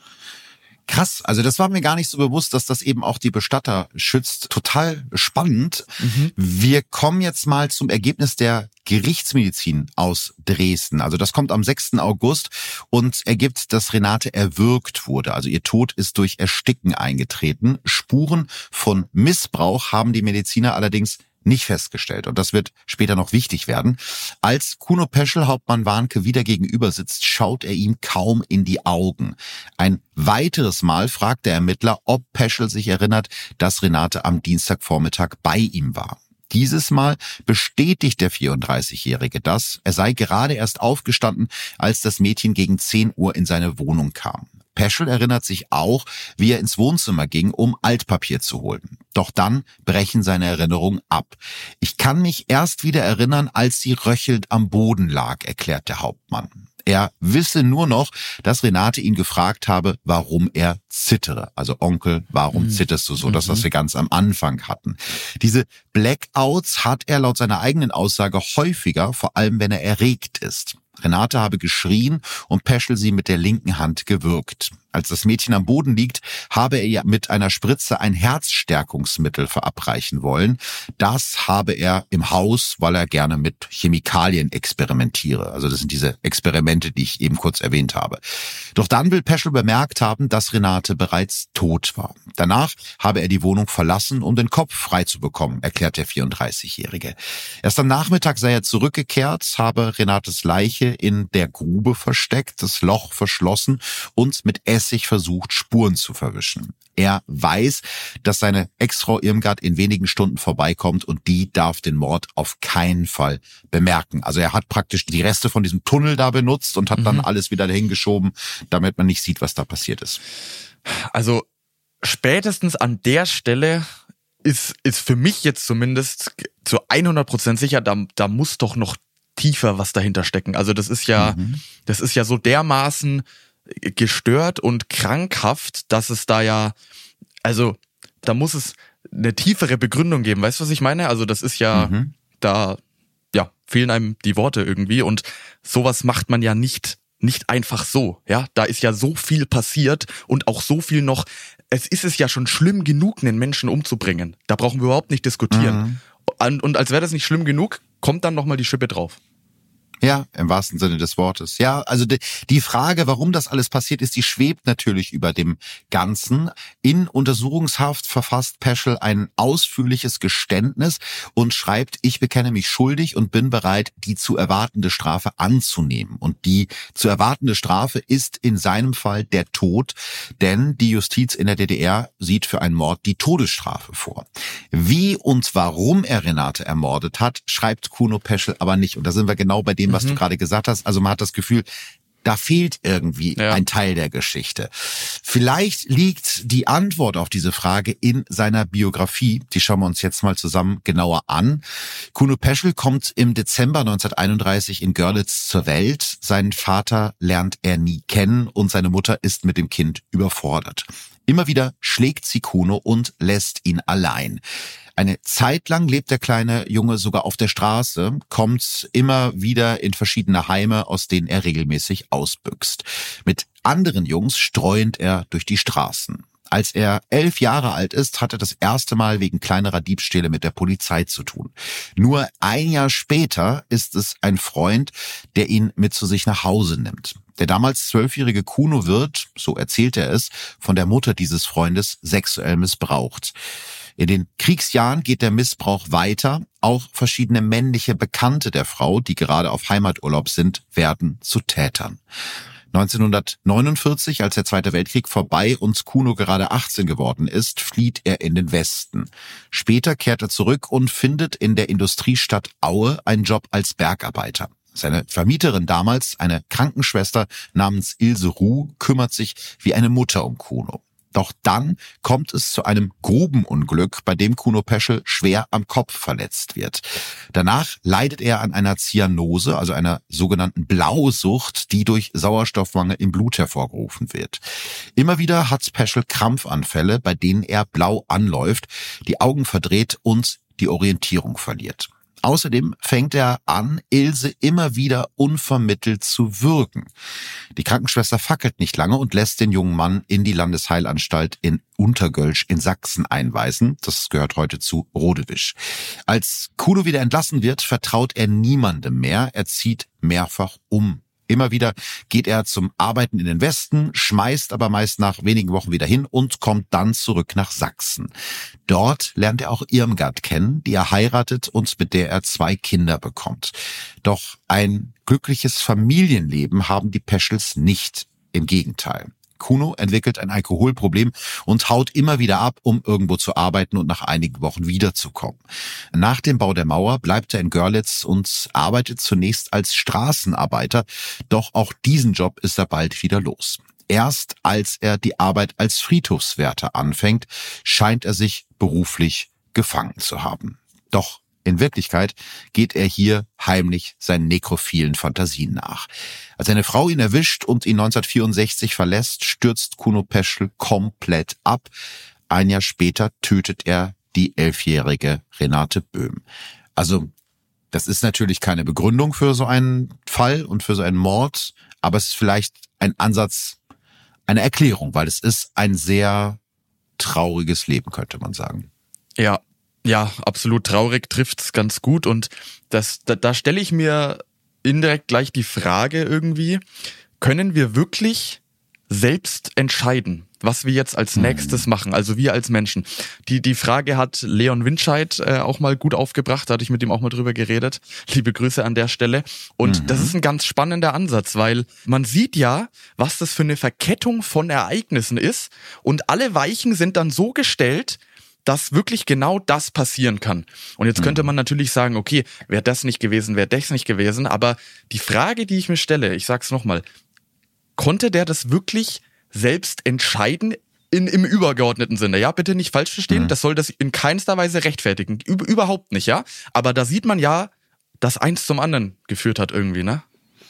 Krass, also das war mir gar nicht so bewusst, dass das eben auch die Bestatter schützt. Total spannend. Wir kommen jetzt mal zum Ergebnis der Gerichtsmedizin aus Dresden. Also das kommt am 6. August und ergibt, dass Renate erwürgt wurde. Also ihr Tod ist durch Ersticken eingetreten. Spuren von Missbrauch haben die Mediziner allerdings nicht festgestellt. Und das wird später noch wichtig werden. Als Kuno Peschel Hauptmann Warnke wieder gegenüber sitzt, schaut er ihm kaum in die Augen. Ein weiteres Mal fragt der Ermittler, ob Peschel sich erinnert, dass Renate am Dienstagvormittag bei ihm war. Dieses Mal bestätigt der 34-Jährige das. Er sei gerade erst aufgestanden, als das Mädchen gegen 10 Uhr in seine Wohnung kam. Peschel erinnert sich auch, wie er ins Wohnzimmer ging, um Altpapier zu holen. Doch dann brechen seine Erinnerungen ab. Ich kann mich erst wieder erinnern, als sie röchelnd am Boden lag, erklärt der Hauptmann. Er wisse nur noch, dass Renate ihn gefragt habe, warum er zittere. Also Onkel, warum zitterst du so? Das, was wir ganz am Anfang hatten. Diese Blackouts hat er laut seiner eigenen Aussage häufiger, vor allem wenn er erregt ist. Renate habe geschrien und Peschel sie mit der linken Hand gewürgt. Als das Mädchen am Boden liegt, habe er ihr mit einer Spritze ein Herzstärkungsmittel verabreichen wollen. Das habe er im Haus, weil er gerne mit Chemikalien experimentiere. Also das sind diese Experimente, die ich eben kurz erwähnt habe. Doch dann will Peschel bemerkt haben, dass Renate bereits tot war. Danach habe er die Wohnung verlassen, um den Kopf frei zu bekommen, erklärt der 34-Jährige. Erst am Nachmittag sei er zurückgekehrt, habe Renates Leiche in der Grube versteckt, das Loch verschlossen und mit lässig versucht, Spuren zu verwischen. Er weiß, dass seine Ex-Frau Irmgard in wenigen Stunden vorbeikommt und die darf den Mord auf keinen Fall bemerken. Also er hat praktisch die Reste von diesem Tunnel da benutzt und hat dann alles wieder dahin geschoben, damit man nicht sieht, was da passiert ist. Also spätestens an der Stelle ist für mich jetzt zumindest zu 100% sicher, da muss doch noch tiefer was dahinter stecken. Also das ist ja so dermaßen gestört und krankhaft, dass es da ja, also da muss es eine tiefere Begründung geben. Weißt du, was ich meine? Also das ist ja, da fehlen einem die Worte irgendwie und sowas macht man ja nicht einfach so. Ja, da ist ja so viel passiert und auch so viel noch. Es ist ja schon schlimm genug, einen Menschen umzubringen. Da brauchen wir überhaupt nicht diskutieren. Und als wäre das nicht schlimm genug, kommt dann nochmal die Schippe drauf. Ja, im wahrsten Sinne des Wortes. Ja, also die Frage, warum das alles passiert ist, die schwebt natürlich über dem Ganzen. In Untersuchungshaft verfasst Peschel ein ausführliches Geständnis und schreibt, ich bekenne mich schuldig und bin bereit, die zu erwartende Strafe anzunehmen. Und die zu erwartende Strafe ist in seinem Fall der Tod, denn die Justiz in der DDR sieht für einen Mord die Todesstrafe vor. Wie und warum er Renate ermordet hat, schreibt Kuno Peschel aber nicht. Und da sind wir genau bei dem, was du gerade gesagt hast. Also man hat das Gefühl, da fehlt irgendwie ein Teil der Geschichte. Vielleicht liegt die Antwort auf diese Frage in seiner Biografie. Die schauen wir uns jetzt mal zusammen genauer an. Kuno Peschel kommt im Dezember 1931 in Görlitz zur Welt. Seinen Vater lernt er nie kennen und seine Mutter ist mit dem Kind überfordert. Immer wieder schlägt sie Kuno und lässt ihn allein. Eine Zeit lang lebt der kleine Junge sogar auf der Straße, kommt immer wieder in verschiedene Heime, aus denen er regelmäßig ausbüchst. Mit anderen Jungs streuend er durch die Straßen. Als er 11 Jahre alt ist, hat er das erste Mal wegen kleinerer Diebstähle mit der Polizei zu tun. Nur ein Jahr später ist es ein Freund, der ihn mit zu sich nach Hause nimmt. Der damals 12-jährige Kuno wird, so erzählt er es, von der Mutter dieses Freundes sexuell missbraucht. In den Kriegsjahren geht der Missbrauch weiter. Auch verschiedene männliche Bekannte der Frau, die gerade auf Heimaturlaub sind, werden zu Tätern. 1949, als der Zweite Weltkrieg vorbei und Kuno gerade 18 geworden ist, flieht er in den Westen. Später kehrt er zurück und findet in der Industriestadt Aue einen Job als Bergarbeiter. Seine Vermieterin damals, eine Krankenschwester namens Ilse Ruh, kümmert sich wie eine Mutter um Kuno. Doch dann kommt es zu einem Grubenunglück, bei dem Kuno Peschel schwer am Kopf verletzt wird. Danach leidet er an einer Zyanose, also einer sogenannten Blausucht, die durch Sauerstoffmangel im Blut hervorgerufen wird. Immer wieder hat Peschel Krampfanfälle, bei denen er blau anläuft, die Augen verdreht und die Orientierung verliert. Außerdem fängt er an, Ilse immer wieder unvermittelt zu würgen. Die Krankenschwester fackelt nicht lange und lässt den jungen Mann in die Landesheilanstalt in Untergölsch in Sachsen einweisen. Das gehört heute zu Rodewisch. Als Kuno wieder entlassen wird, vertraut er niemandem mehr. Er zieht mehrfach um. Immer wieder geht er zum Arbeiten in den Westen, schmeißt aber meist nach wenigen Wochen wieder hin und kommt dann zurück nach Sachsen. Dort lernt er auch Irmgard kennen, die er heiratet und mit der er 2 Kinder bekommt. Doch ein glückliches Familienleben haben die Peschels nicht. Im Gegenteil. Kuno entwickelt ein Alkoholproblem und haut immer wieder ab, um irgendwo zu arbeiten und nach einigen Wochen wiederzukommen. Nach dem Bau der Mauer bleibt er in Görlitz und arbeitet zunächst als Straßenarbeiter, doch auch diesen Job ist er bald wieder los. Erst als er die Arbeit als Friedhofswärter anfängt, scheint er sich beruflich gefangen zu haben. Doch in Wirklichkeit geht er hier heimlich seinen nekrophilen Fantasien nach. Als seine Frau ihn erwischt und ihn 1964 verlässt, stürzt Kuno Peschel komplett ab. Ein Jahr später tötet er die 11-jährige Renate Böhm. Also, das ist natürlich keine Begründung für so einen Fall und für so einen Mord, aber es ist vielleicht ein Ansatz, eine Erklärung, weil es ist ein sehr trauriges Leben, könnte man sagen. Ja, absolut traurig trifft's ganz gut und da stelle ich mir indirekt gleich die Frage irgendwie, können wir wirklich selbst entscheiden, was wir jetzt als nächstes machen, also wir als Menschen. Die Frage hat Leon Winscheid auch mal gut aufgebracht, da hatte ich mit ihm auch mal drüber geredet. Liebe Grüße an der Stelle. Und das ist ein ganz spannender Ansatz, weil man sieht ja, was das für eine Verkettung von Ereignissen ist und alle Weichen sind dann so gestellt, dass wirklich genau das passieren kann. Und jetzt könnte man natürlich sagen, okay, wäre das nicht gewesen, wäre das nicht gewesen, aber die Frage, die ich mir stelle, ich sag's nochmal, konnte der das wirklich selbst entscheiden im übergeordneten Sinne? Ja, bitte nicht falsch verstehen, das soll das in keinster Weise rechtfertigen. Überhaupt nicht, ja. Aber da sieht man ja, dass eins zum anderen geführt hat irgendwie, ne?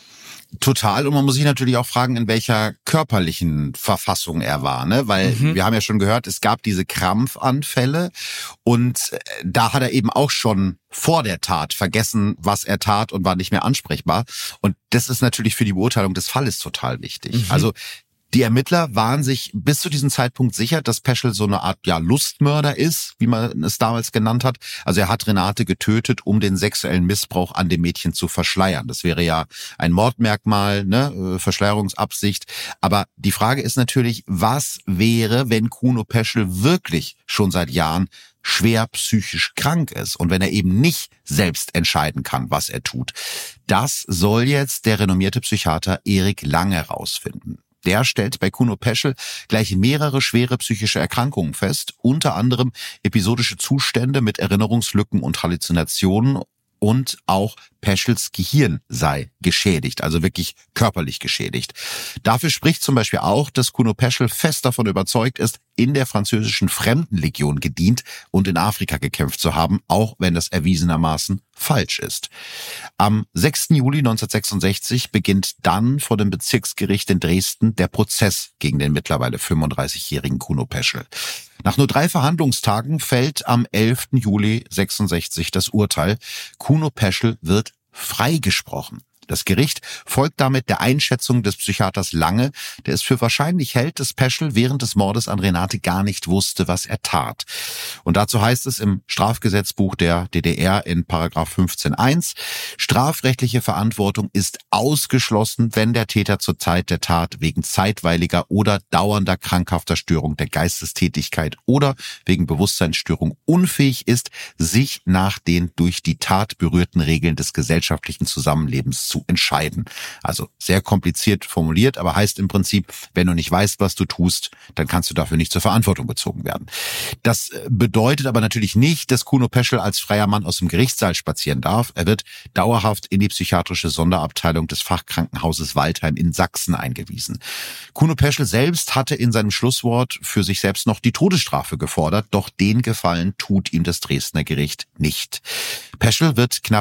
Total. Und man muss sich natürlich auch fragen, in welcher körperlichen Verfassung er war, ne? Weil wir haben ja schon gehört, es gab diese Krampfanfälle und da hat er eben auch schon vor der Tat vergessen, was er tat und war nicht mehr ansprechbar. Und das ist natürlich für die Beurteilung des Falles total wichtig. Also die Ermittler waren sich bis zu diesem Zeitpunkt sicher, dass Peschel so eine Art Lustmörder ist, wie man es damals genannt hat. Also er hat Renate getötet, um den sexuellen Missbrauch an dem Mädchen zu verschleiern. Das wäre ja ein Mordmerkmal, ne, Verschleierungsabsicht. Aber die Frage ist natürlich, was wäre, wenn Kuno Peschel wirklich schon seit Jahren schwer psychisch krank ist und wenn er eben nicht selbst entscheiden kann, was er tut. Das soll jetzt der renommierte Psychiater Erik Lange herausfinden. Der stellt bei Kuno Peschel gleich mehrere schwere psychische Erkrankungen fest, unter anderem episodische Zustände mit Erinnerungslücken und Halluzinationen und auch Peschels Gehirn sei geschädigt, also wirklich körperlich geschädigt. Dafür spricht zum Beispiel auch, dass Kuno Peschel fest davon überzeugt ist, in der französischen Fremdenlegion gedient und in Afrika gekämpft zu haben, auch wenn das erwiesenermaßen falsch ist. Am 6. Juli 1966 beginnt dann vor dem Bezirksgericht in Dresden der Prozess gegen den mittlerweile 35-jährigen Kuno Peschel. Nach nur 3 Verhandlungstagen fällt am 11. Juli 66 das Urteil. Kuno Peschel wird freigesprochen. Das Gericht folgt damit der Einschätzung des Psychiaters Lange, der es für wahrscheinlich hält, dass Peschel während des Mordes an Renate gar nicht wusste, was er tat. Und dazu heißt es im Strafgesetzbuch der DDR in Paragraph 15.1, strafrechtliche Verantwortung ist ausgeschlossen, wenn der Täter zur Zeit der Tat wegen zeitweiliger oder dauernder krankhafter Störung der Geistestätigkeit oder wegen Bewusstseinsstörung unfähig ist, sich nach den durch die Tat berührten Regeln des gesellschaftlichen Zusammenlebens zu entscheiden. Also sehr kompliziert formuliert, aber heißt im Prinzip, wenn du nicht weißt, was du tust, dann kannst du dafür nicht zur Verantwortung gezogen werden. Das bedeutet aber natürlich nicht, dass Kuno Peschel als freier Mann aus dem Gerichtssaal spazieren darf. Er wird dauerhaft in die psychiatrische Sonderabteilung des Fachkrankenhauses Waldheim in Sachsen eingewiesen. Kuno Peschel selbst hatte in seinem Schlusswort für sich selbst noch die Todesstrafe gefordert, doch den Gefallen tut ihm das Dresdner Gericht nicht. Peschel wird knapp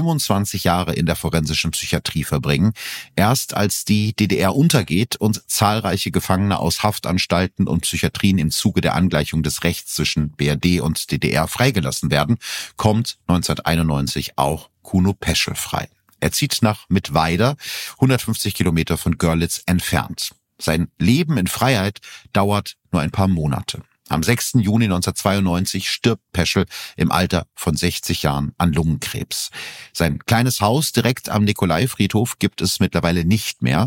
25 Jahre in der forensischen Psychiatrie verbringen. Erst als die DDR untergeht und zahlreiche Gefangene aus Haftanstalten und Psychiatrien im Zuge der Angleichung des Rechts zwischen BRD und DDR freigelassen werden, kommt 1991 auch Kuno Peschel frei. Er zieht nach Mittweida, 150 Kilometer von Görlitz entfernt. Sein Leben in Freiheit dauert nur ein paar Monate. Am 6. Juni 1992 stirbt Peschel im Alter von 60 Jahren an Lungenkrebs. Sein kleines Haus direkt am Nikolaifriedhof gibt es mittlerweile nicht mehr.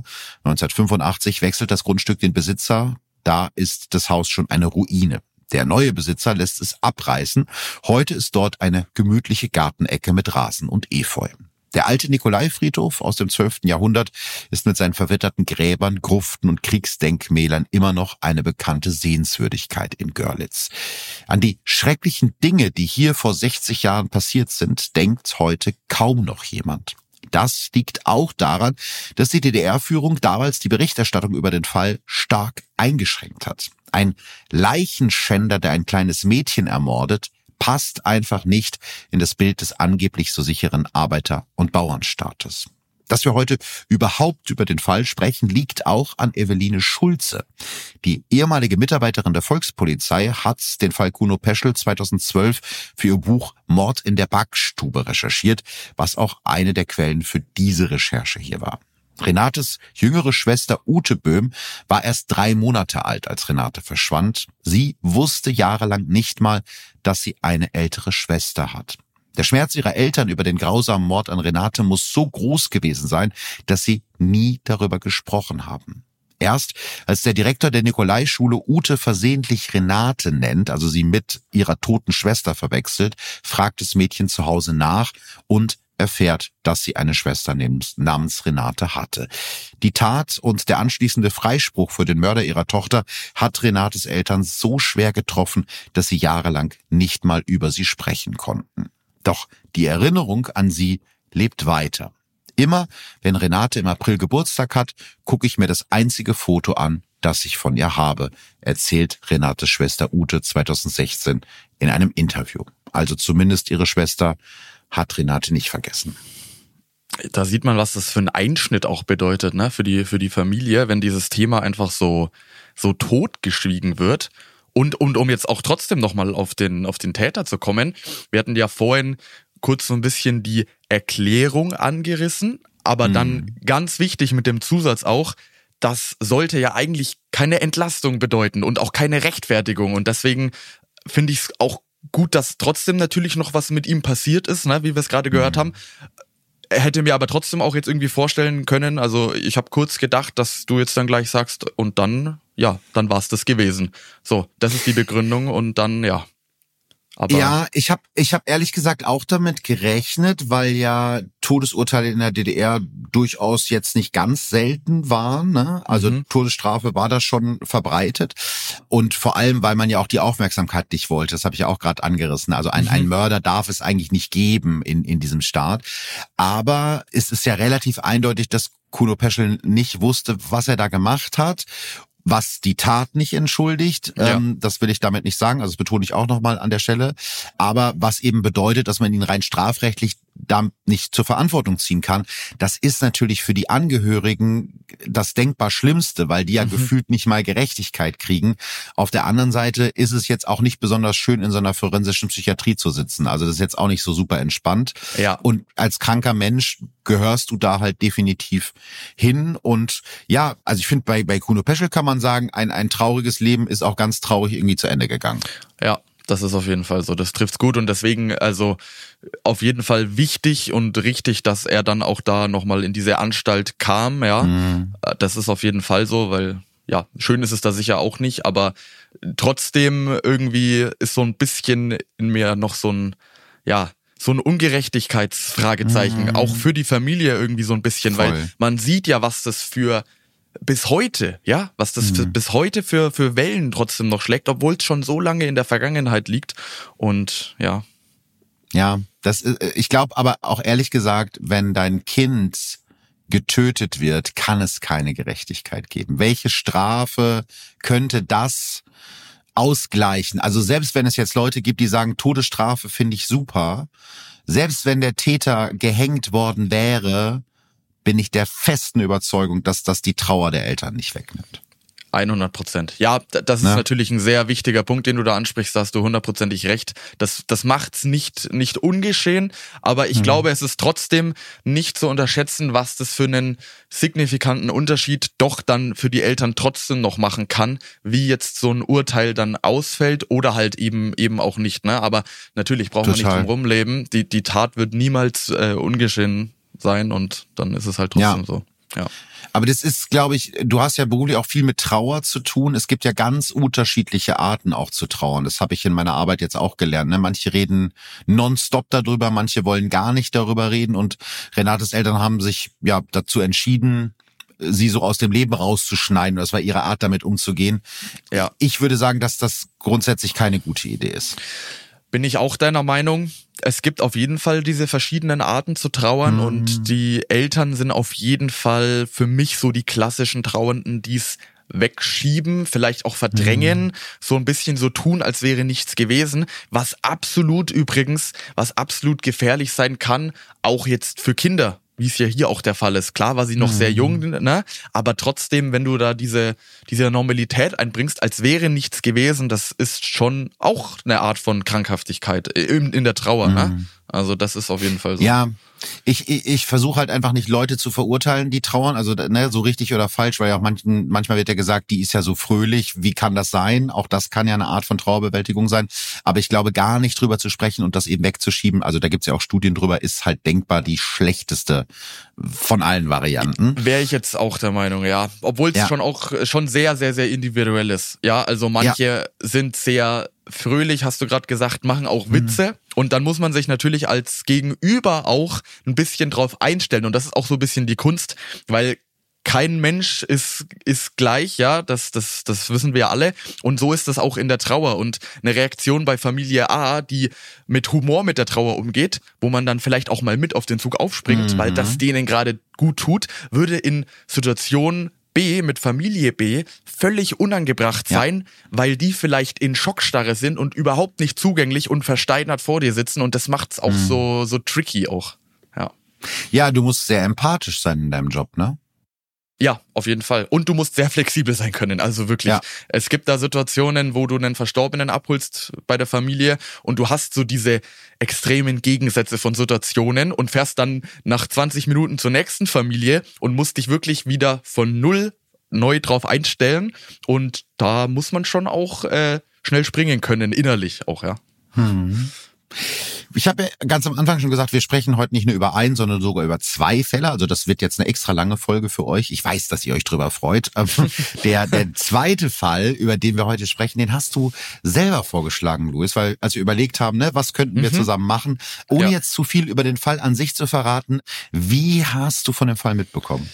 1985 wechselt das Grundstück den Besitzer. Da ist das Haus schon eine Ruine. Der neue Besitzer lässt es abreißen. Heute ist dort eine gemütliche Gartenecke mit Rasen und Efeu. Der alte Nikolaifriedhof aus dem 12. Jahrhundert ist mit seinen verwitterten Gräbern, Gruften und Kriegsdenkmälern immer noch eine bekannte Sehenswürdigkeit in Görlitz. An die schrecklichen Dinge, die hier vor 60 Jahren passiert sind, denkt heute kaum noch jemand. Das liegt auch daran, dass die DDR-Führung damals die Berichterstattung über den Fall stark eingeschränkt hat. Ein Leichenschänder, der ein kleines Mädchen ermordet, passt einfach nicht in das Bild des angeblich so sicheren Arbeiter- und Bauernstaates. Dass wir heute überhaupt über den Fall sprechen, liegt auch an Eveline Schulze. Die ehemalige Mitarbeiterin der Volkspolizei hat den Fall Kuno Peschel 2012 für ihr Buch Mord in der Backstube recherchiert, was auch eine der Quellen für diese Recherche hier war. Renates jüngere Schwester Ute Böhm war erst 3 Monate alt, als Renate verschwand. Sie wusste jahrelang nicht mal, dass sie eine ältere Schwester hat. Der Schmerz ihrer Eltern über den grausamen Mord an Renate muss so groß gewesen sein, dass sie nie darüber gesprochen haben. Erst als der Direktor der Nikolaischule Ute versehentlich Renate nennt, also sie mit ihrer toten Schwester verwechselt, fragt das Mädchen zu Hause nach und erfährt, dass sie eine Schwester namens Renate hatte. Die Tat und der anschließende Freispruch für den Mörder ihrer Tochter hat Renates Eltern so schwer getroffen, dass sie jahrelang nicht mal über sie sprechen konnten. Doch die Erinnerung an sie lebt weiter. Immer, wenn Renate im April Geburtstag hat, gucke ich mir das einzige Foto an, das ich von ihr habe, erzählt Renates Schwester Ute 2016 in einem Interview. Also zumindest ihre Schwester hat Renate nicht vergessen. Da sieht man, was das für ein Einschnitt auch bedeutet, ne, für die Familie, wenn dieses Thema einfach so totgeschwiegen wird. Und um jetzt auch trotzdem nochmal auf den Täter zu kommen, wir hatten ja vorhin kurz so ein bisschen die Erklärung angerissen, aber dann ganz wichtig mit dem Zusatz auch, das sollte ja eigentlich keine Entlastung bedeuten und auch keine Rechtfertigung. Und deswegen finde ich es auch gut, dass trotzdem natürlich noch was mit ihm passiert ist, ne, wie wir es gerade gehört haben. Er hätte mir aber trotzdem auch jetzt irgendwie vorstellen können, also ich habe kurz gedacht, dass du jetzt dann gleich sagst und dann war es das gewesen. So, das ist die Begründung und dann, ja. Aber ja, ich hab ehrlich gesagt auch damit gerechnet, weil ja Todesurteile in der DDR durchaus jetzt nicht ganz selten waren, ne? Also Todesstrafe war da schon verbreitet und vor allem, weil man ja auch die Aufmerksamkeit nicht wollte, das habe ich ja auch gerade angerissen. Also ein Mörder darf es eigentlich nicht geben in diesem Staat, aber es ist ja relativ eindeutig, dass Kuno Peschel nicht wusste, was er da gemacht hat, was die Tat nicht entschuldigt. Das will ich damit nicht sagen, also das betone ich auch nochmal an der Stelle. Aber was eben bedeutet, dass man ihn rein strafrechtlich da nicht zur Verantwortung ziehen kann, das ist natürlich für die Angehörigen das denkbar Schlimmste, weil die ja gefühlt nicht mal Gerechtigkeit kriegen. Auf der anderen Seite ist es jetzt auch nicht besonders schön, in so einer forensischen Psychiatrie zu sitzen. Also das ist jetzt auch nicht so super entspannt. Ja. Und als kranker Mensch gehörst du da halt definitiv hin. Und ja, also ich finde, bei Kuno Peschel kann man sagen, ein trauriges Leben ist auch ganz traurig irgendwie zu Ende gegangen. Ja, das ist auf jeden Fall so. Das trifft's gut und deswegen also auf jeden Fall wichtig und richtig, dass er dann auch da nochmal in diese Anstalt kam, ja. Das ist auf jeden Fall so, weil ja, schön ist es da sicher auch nicht, aber trotzdem irgendwie ist so ein bisschen in mir noch so ein Ungerechtigkeitsfragezeichen, auch für die Familie irgendwie so ein bisschen, Voll. weil man sieht ja, was das für bis heute, ja, was das bis heute für Wellen trotzdem noch schlägt, obwohl es schon so lange in der Vergangenheit liegt und ja. Ja, ich glaube aber auch ehrlich gesagt, wenn dein Kind getötet wird, kann es keine Gerechtigkeit geben. Welche Strafe könnte das ausgleichen? Also selbst wenn es jetzt Leute gibt, die sagen, Todesstrafe finde ich super, selbst wenn der Täter gehängt worden wäre, bin ich der festen Überzeugung, dass das die Trauer der Eltern nicht wegnimmt. 100%. Ja, das ist natürlich ein sehr wichtiger Punkt, den du da ansprichst, da hast du 100%ig recht. Das macht's nicht ungeschehen, aber ich glaube, es ist trotzdem nicht zu unterschätzen, was das für einen signifikanten Unterschied doch dann für die Eltern trotzdem noch machen kann, wie jetzt so ein Urteil dann ausfällt oder halt eben auch nicht, ne? Aber natürlich braucht man nicht drum rumleben. Die Tat wird niemals ungeschehen sein und dann ist es halt trotzdem so. Ja. Aber das ist, glaube ich, du hast ja beruflich auch viel mit Trauer zu tun. Es gibt ja ganz unterschiedliche Arten auch zu trauern. Das habe ich in meiner Arbeit jetzt auch gelernt. Ne? Manche reden nonstop darüber, manche wollen gar nicht darüber reden. Und Renates Eltern haben sich ja dazu entschieden, sie so aus dem Leben rauszuschneiden. Das war ihre Art, damit umzugehen. Ja. Ich würde sagen, dass das grundsätzlich keine gute Idee ist. Bin ich auch deiner Meinung. Es gibt auf jeden Fall diese verschiedenen Arten zu trauern und die Eltern sind auf jeden Fall für mich so die klassischen Trauernden, die es wegschieben, vielleicht auch verdrängen, so ein bisschen so tun, als wäre nichts gewesen, was absolut gefährlich sein kann, auch jetzt für Kinder, wie es ja hier auch der Fall ist. Klar war sie noch sehr jung, ne? Aber trotzdem, wenn du da diese Normalität einbringst, als wäre nichts gewesen, das ist schon auch eine Art von Krankhaftigkeit in der Trauer. Ne? Also das ist auf jeden Fall so. Ja, ich versuche halt einfach nicht Leute zu verurteilen, die trauern, also ne, so richtig oder falsch, weil ja auch manchmal wird ja gesagt, die ist ja so fröhlich, wie kann das sein? Auch das kann ja eine Art von Trauerbewältigung sein, aber ich glaube, gar nicht drüber zu sprechen und das eben wegzuschieben, also da gibt's ja auch Studien drüber, ist halt denkbar die schlechteste von allen Varianten. Wäre ich jetzt auch der Meinung, ja. Obwohl es schon sehr, sehr, sehr individuell ist. Ja, also manche sind sehr fröhlich, hast du gerade gesagt, machen auch Witze. Und dann muss man sich natürlich als Gegenüber auch ein bisschen drauf einstellen. Und das ist auch so ein bisschen die Kunst, weil kein Mensch ist gleich, ja, das wissen wir ja alle. Und so ist das auch in der Trauer. Und eine Reaktion bei Familie A, die mit Humor mit der Trauer umgeht, wo man dann vielleicht auch mal mit auf den Zug aufspringt, weil das denen gerade gut tut, würde in Situationen B mit Familie B völlig unangebracht sein, weil die vielleicht in Schockstarre sind und überhaupt nicht zugänglich und versteinert vor dir sitzen und das macht's auch so tricky auch. Ja. Ja, du musst sehr empathisch sein in deinem Job, ne? Ja, auf jeden Fall. Und du musst sehr flexibel sein können. Also wirklich, es gibt da Situationen, wo du einen Verstorbenen abholst bei der Familie und du hast so diese extremen Gegensätze von Situationen und fährst dann nach 20 Minuten zur nächsten Familie und musst dich wirklich wieder von null neu drauf einstellen. Und da muss man schon auch schnell springen können, innerlich auch, ja. Ich habe ja ganz am Anfang schon gesagt, wir sprechen heute nicht nur über einen, sondern sogar über 2 Fälle. Also das wird jetzt eine extra lange Folge für euch. Ich weiß, dass ihr euch drüber freut. Der zweite Fall, über den wir heute sprechen, den hast du selber vorgeschlagen, Luis, weil als wir überlegt haben, ne, was könnten wir zusammen machen, ohne jetzt zu viel über den Fall an sich zu verraten. Wie hast du von dem Fall mitbekommen?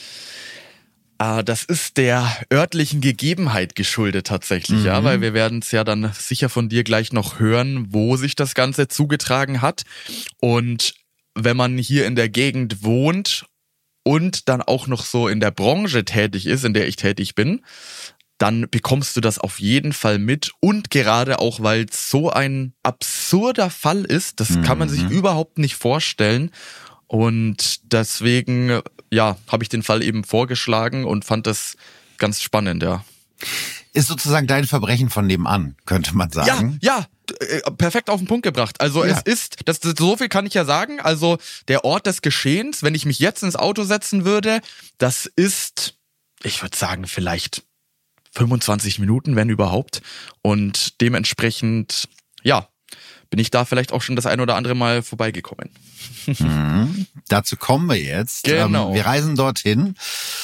Das ist der örtlichen Gegebenheit geschuldet tatsächlich, ja, weil wir werden es ja dann sicher von dir gleich noch hören, wo sich das Ganze zugetragen hat. Und wenn man hier in der Gegend wohnt und dann auch noch so in der Branche tätig ist, in der ich tätig bin, dann bekommst du das auf jeden Fall mit. Und gerade auch, weil es so ein absurder Fall ist, das kann man sich überhaupt nicht vorstellen. Und deswegen, ja, habe ich den Fall eben vorgeschlagen und fand das ganz spannend, ja. Ist sozusagen dein Verbrechen von nebenan, könnte man sagen. Ja, perfekt auf den Punkt gebracht. Also es ist, so viel kann ich ja sagen, also der Ort des Geschehens, wenn ich mich jetzt ins Auto setzen würde, das ist, ich würde sagen, vielleicht 25 Minuten, wenn überhaupt. Und dementsprechend, ja, bin ich da vielleicht auch schon das ein oder andere Mal vorbeigekommen. Dazu kommen wir jetzt. Genau. Wir reisen dorthin.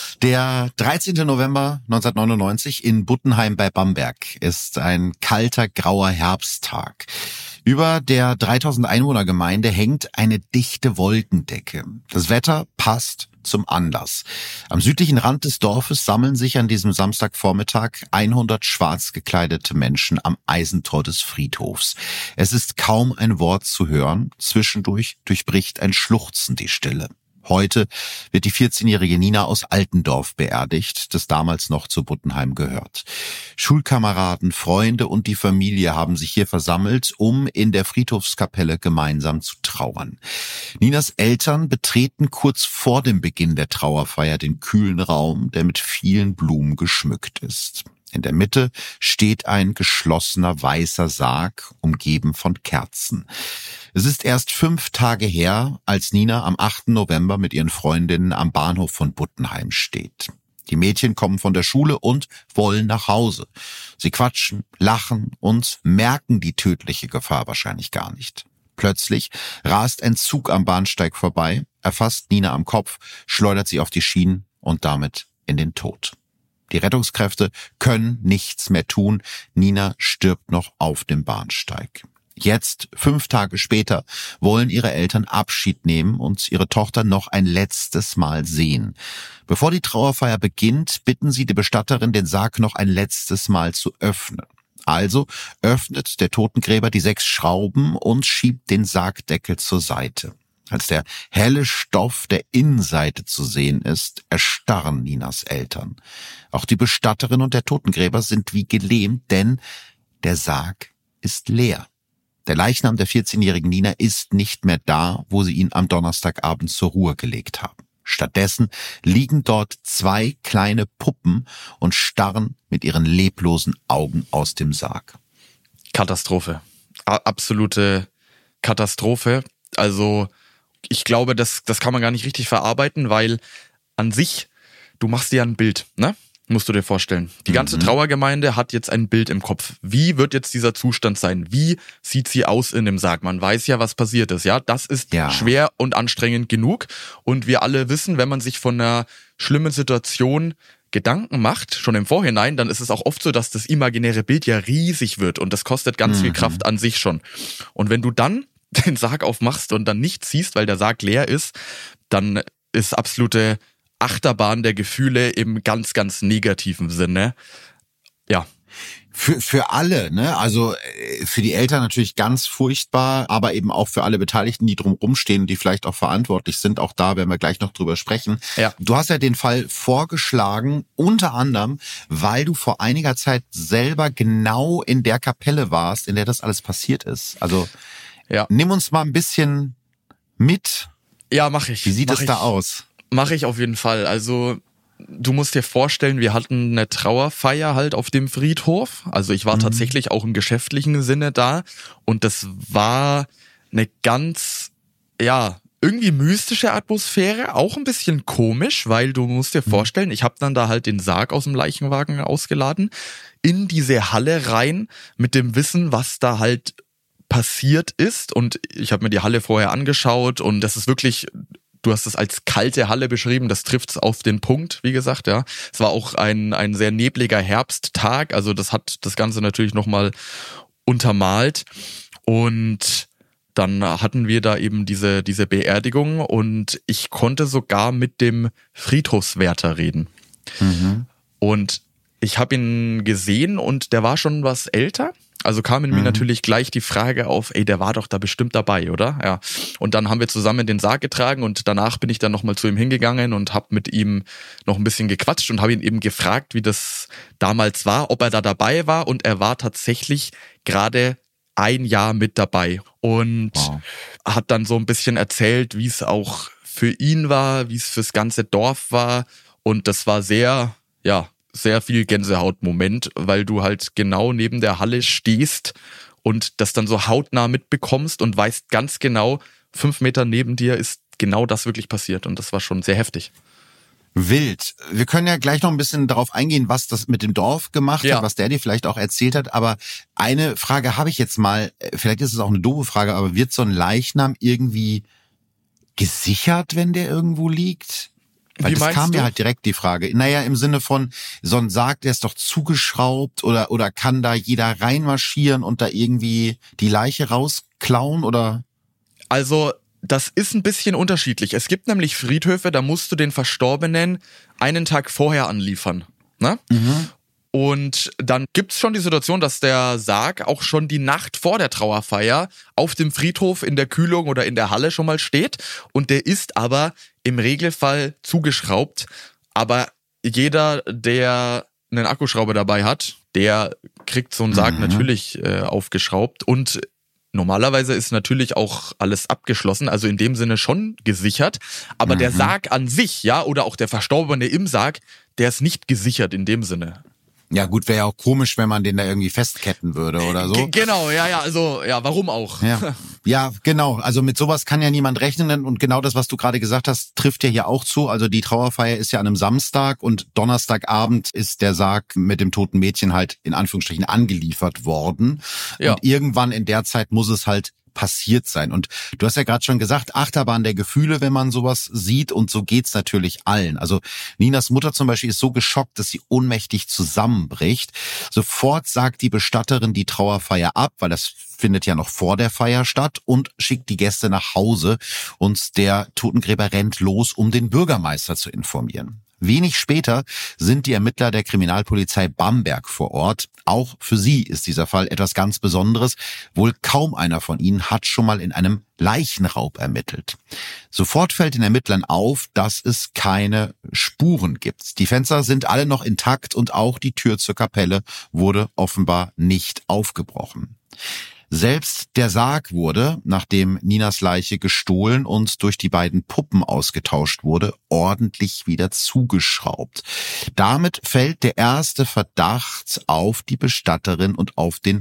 Der 13. November 1999 in Buttenheim bei Bamberg ist ein kalter, grauer Herbsttag. Über der 3000 Einwohnergemeinde hängt eine dichte Wolkendecke. Das Wetter passt zum Anlass. Am südlichen Rand des Dorfes sammeln sich an diesem Samstagvormittag 100 schwarz gekleidete Menschen am Eisentor des Friedhofs. Es ist kaum ein Wort zu hören. Zwischendurch durchbricht ein Schluchzen die Stille. Heute wird die 14-jährige Nina aus Altendorf beerdigt, das damals noch zu Buttenheim gehört. Schulkameraden, Freunde und die Familie haben sich hier versammelt, um in der Friedhofskapelle gemeinsam zu trauern. Ninas Eltern betreten kurz vor dem Beginn der Trauerfeier den kühlen Raum, der mit vielen Blumen geschmückt ist. In der Mitte steht ein geschlossener weißer Sarg, umgeben von Kerzen. Es ist erst 5 Tage her, als Nina am 8. November mit ihren Freundinnen am Bahnhof von Buttenheim steht. Die Mädchen kommen von der Schule und wollen nach Hause. Sie quatschen, lachen und merken die tödliche Gefahr wahrscheinlich gar nicht. Plötzlich rast ein Zug am Bahnsteig vorbei, erfasst Nina am Kopf, schleudert sie auf die Schienen und damit in den Tod. Die Rettungskräfte können nichts mehr tun. Nina stirbt noch auf dem Bahnsteig. Jetzt, 5 Tage später, wollen ihre Eltern Abschied nehmen und ihre Tochter noch ein letztes Mal sehen. Bevor die Trauerfeier beginnt, bitten sie die Bestatterin, den Sarg noch ein letztes Mal zu öffnen. Also öffnet der Totengräber die 6 Schrauben und schiebt den Sargdeckel zur Seite. Als der helle Stoff der Innenseite zu sehen ist, erstarren Ninas Eltern. Auch die Bestatterin und der Totengräber sind wie gelähmt, denn der Sarg ist leer. Der Leichnam der 14-jährigen Nina ist nicht mehr da, wo sie ihn am Donnerstagabend zur Ruhe gelegt haben. Stattdessen liegen dort 2 kleine Puppen und starren mit ihren leblosen Augen aus dem Sarg. Katastrophe. Absolute Katastrophe. Also ich glaube, das kann man gar nicht richtig verarbeiten, weil an sich, du machst dir ein Bild, ne? Musst du dir vorstellen. Die ganze Trauergemeinde hat jetzt ein Bild im Kopf. Wie wird jetzt dieser Zustand sein? Wie sieht sie aus in dem Sarg? Man weiß ja, was passiert ist. Ja, das ist schwer und anstrengend genug. Und wir alle wissen, wenn man sich von einer schlimmen Situation Gedanken macht, schon im Vorhinein, dann ist es auch oft so, dass das imaginäre Bild ja riesig wird und das kostet ganz viel Kraft an sich schon. Und wenn du dann den Sarg aufmachst und dann nichts siehst, weil der Sarg leer ist, dann ist absolute Achterbahn der Gefühle im ganz, ganz negativen Sinne. Ja. Für alle, ne? Also für die Eltern natürlich ganz furchtbar, aber eben auch für alle Beteiligten, die drumherum stehen, die vielleicht auch verantwortlich sind. Auch da werden wir gleich noch drüber sprechen. Ja. Du hast ja den Fall vorgeschlagen, unter anderem, weil du vor einiger Zeit selber genau in der Kapelle warst, in der das alles passiert ist. Also nimm uns mal ein bisschen mit. Ja, mach ich. Wie sieht es da aus? Mache ich auf jeden Fall. Also du musst dir vorstellen, wir hatten eine Trauerfeier halt auf dem Friedhof. Also ich war tatsächlich auch im geschäftlichen Sinne da. Und das war eine ganz, irgendwie mystische Atmosphäre. Auch ein bisschen komisch, weil du musst dir vorstellen, ich habe dann da halt den Sarg aus dem Leichenwagen ausgeladen, in diese Halle rein mit dem Wissen, was da halt passiert ist. Und ich habe mir die Halle vorher angeschaut und das ist wirklich... Du hast es als kalte Halle beschrieben, das trifft's auf den Punkt, wie gesagt, ja. Es war auch ein sehr nebliger Herbsttag, also das hat das Ganze natürlich nochmal untermalt. Und dann hatten wir da eben diese Beerdigung und ich konnte sogar mit dem Friedhofswärter reden. Und ich habe ihn gesehen und der war schon was älter. Also kam in mir natürlich gleich die Frage auf, der war doch da bestimmt dabei, oder? Ja. Und dann haben wir zusammen den Sarg getragen und danach bin ich dann nochmal zu ihm hingegangen und habe mit ihm noch ein bisschen gequatscht und habe ihn eben gefragt, wie das damals war, ob er da dabei war, und er war tatsächlich gerade ein Jahr mit dabei und hat dann so ein bisschen erzählt, wie es auch für ihn war, wie es fürs ganze Dorf war, und das war sehr viel Gänsehautmoment, weil du halt genau neben der Halle stehst und das dann so hautnah mitbekommst und weißt ganz genau, 5 Meter neben dir ist genau das wirklich passiert, und das war schon sehr heftig. Wild. Wir können ja gleich noch ein bisschen darauf eingehen, was das mit dem Dorf gemacht hat, was der dir vielleicht auch erzählt hat, aber eine Frage habe ich jetzt mal, vielleicht ist es auch eine doofe Frage, aber wird so ein Leichnam irgendwie gesichert, wenn der irgendwo liegt? Weil das kam mir halt direkt die Frage. Naja, im Sinne von, so ein Sarg, der ist doch zugeschraubt, oder kann da jeder reinmarschieren und da irgendwie die Leiche rausklauen, oder? Also, das ist ein bisschen unterschiedlich. Es gibt nämlich Friedhöfe, da musst du den Verstorbenen einen Tag vorher anliefern, ne? Und dann gibt's schon die Situation, dass der Sarg auch schon die Nacht vor der Trauerfeier auf dem Friedhof in der Kühlung oder in der Halle schon mal steht. Und der ist aber im Regelfall zugeschraubt. Aber jeder, der einen Akkuschrauber dabei hat, der kriegt so einen Sarg natürlich aufgeschraubt. Und normalerweise ist natürlich auch alles abgeschlossen, also in dem Sinne schon gesichert. Aber der Sarg an sich, oder auch der Verstorbene im Sarg, der ist nicht gesichert in dem Sinne. Ja gut, wäre ja auch komisch, wenn man den da irgendwie festketten würde oder so. Genau, also warum auch? Ja, genau, also mit sowas kann ja niemand rechnen, und genau das, was du gerade gesagt hast, trifft ja hier auch zu. Also die Trauerfeier ist ja an einem Samstag und Donnerstagabend ist der Sarg mit dem toten Mädchen halt in Anführungsstrichen angeliefert worden. Ja. Und irgendwann in der Zeit muss es halt passiert sein. Und du hast ja gerade schon gesagt, Achterbahn der Gefühle, wenn man sowas sieht, und so geht's natürlich allen. Also Ninas Mutter zum Beispiel ist so geschockt, dass sie ohnmächtig zusammenbricht. Sofort sagt die Bestatterin die Trauerfeier ab, weil das findet ja noch vor der Feier statt, und schickt die Gäste nach Hause, und der Totengräber rennt los, um den Bürgermeister zu informieren. Wenig später sind die Ermittler der Kriminalpolizei Bamberg vor Ort. Auch für sie ist dieser Fall etwas ganz Besonderes. Wohl kaum einer von ihnen hat schon mal in einem Leichenraub ermittelt. Sofort fällt den Ermittlern auf, dass es keine Spuren gibt. Die Fenster sind alle noch intakt und auch die Tür zur Kapelle wurde offenbar nicht aufgebrochen. Selbst der Sarg wurde, nachdem Ninas Leiche gestohlen und durch die beiden Puppen ausgetauscht wurde, ordentlich wieder zugeschraubt. Damit fällt der erste Verdacht auf die Bestatterin und auf den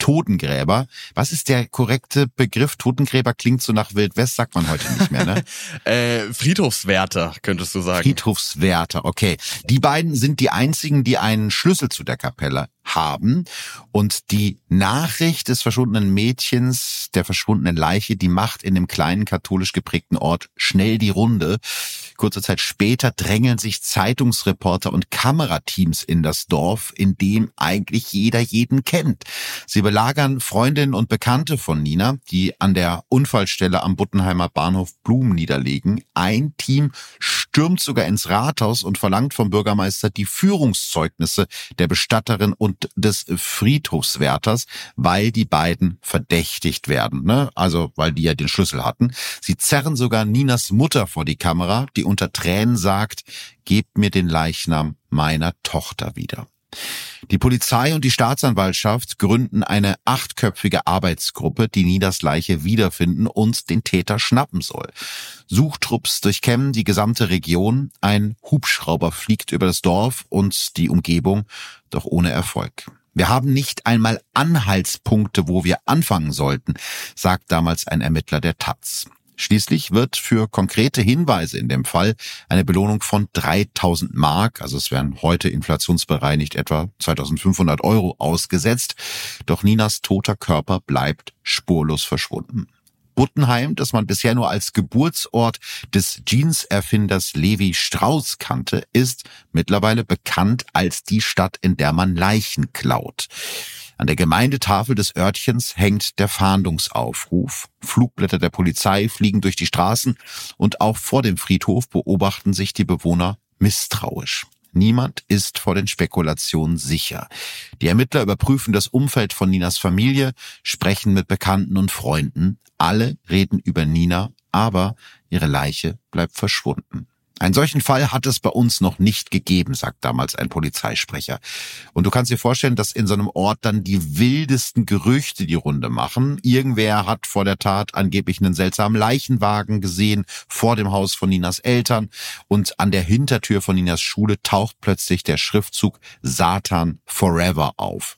Totengräber. Was ist der korrekte Begriff? Totengräber klingt so nach Wild West, sagt man heute nicht mehr, ne? Friedhofswärter, könntest du sagen. Friedhofswärter, okay. Die beiden sind die einzigen, die einen Schlüssel zu der Kapelle haben. Und die Nachricht des verschwundenen Mädchens, der verschwundenen Leiche, die macht in dem kleinen katholisch geprägten Ort schnell die Runde. Kurze Zeit später drängeln sich Zeitungsreporter und Kamerateams in das Dorf, in dem eigentlich jeder jeden kennt. Sie belagern Freundinnen und Bekannte von Nina, die an der Unfallstelle am Buttenheimer Bahnhof Blumen niederlegen. Ein Team stürmt sogar ins Rathaus und verlangt vom Bürgermeister die Führungszeugnisse der Bestatterin und des Friedhofswärters, weil die beiden verdächtigt werden, ne? Also weil die ja den Schlüssel hatten. Sie zerren sogar Ninas Mutter vor die Kamera, die unter Tränen sagt, gebt mir den Leichnam meiner Tochter wieder. Die Polizei und die Staatsanwaltschaft gründen eine 8-köpfige Arbeitsgruppe, die Ninas Leiche wiederfinden und den Täter schnappen soll. Suchtrupps durchkämmen die gesamte Region, ein Hubschrauber fliegt über das Dorf und die Umgebung, doch ohne Erfolg. Wir haben nicht einmal Anhaltspunkte, wo wir anfangen sollten, sagt damals ein Ermittler der taz. Schließlich wird für konkrete Hinweise in dem Fall eine Belohnung von 3.000 Mark, also es wären heute inflationsbereinigt etwa 2.500 € ausgesetzt. Doch Ninas toter Körper bleibt spurlos verschwunden. Buttenheim, das man bisher nur als Geburtsort des Jeans-Erfinders Levi Strauss kannte, ist mittlerweile bekannt als die Stadt, in der man Leichen klaut. An der Gemeindetafel des Örtchens hängt der Fahndungsaufruf. Flugblätter der Polizei fliegen durch die Straßen und auch vor dem Friedhof beobachten sich die Bewohner misstrauisch. Niemand ist vor den Spekulationen sicher. Die Ermittler überprüfen das Umfeld von Ninas Familie, sprechen mit Bekannten und Freunden. Alle reden über Nina, aber ihre Leiche bleibt verschwunden. Einen solchen Fall hat es bei uns noch nicht gegeben, sagt damals ein Polizeisprecher. Und du kannst dir vorstellen, dass in so einem Ort dann die wildesten Gerüchte die Runde machen. Irgendwer hat vor der Tat angeblich einen seltsamen Leichenwagen gesehen vor dem Haus von Ninas Eltern. Und an der Hintertür von Ninas Schule taucht plötzlich der Schriftzug Satan Forever auf.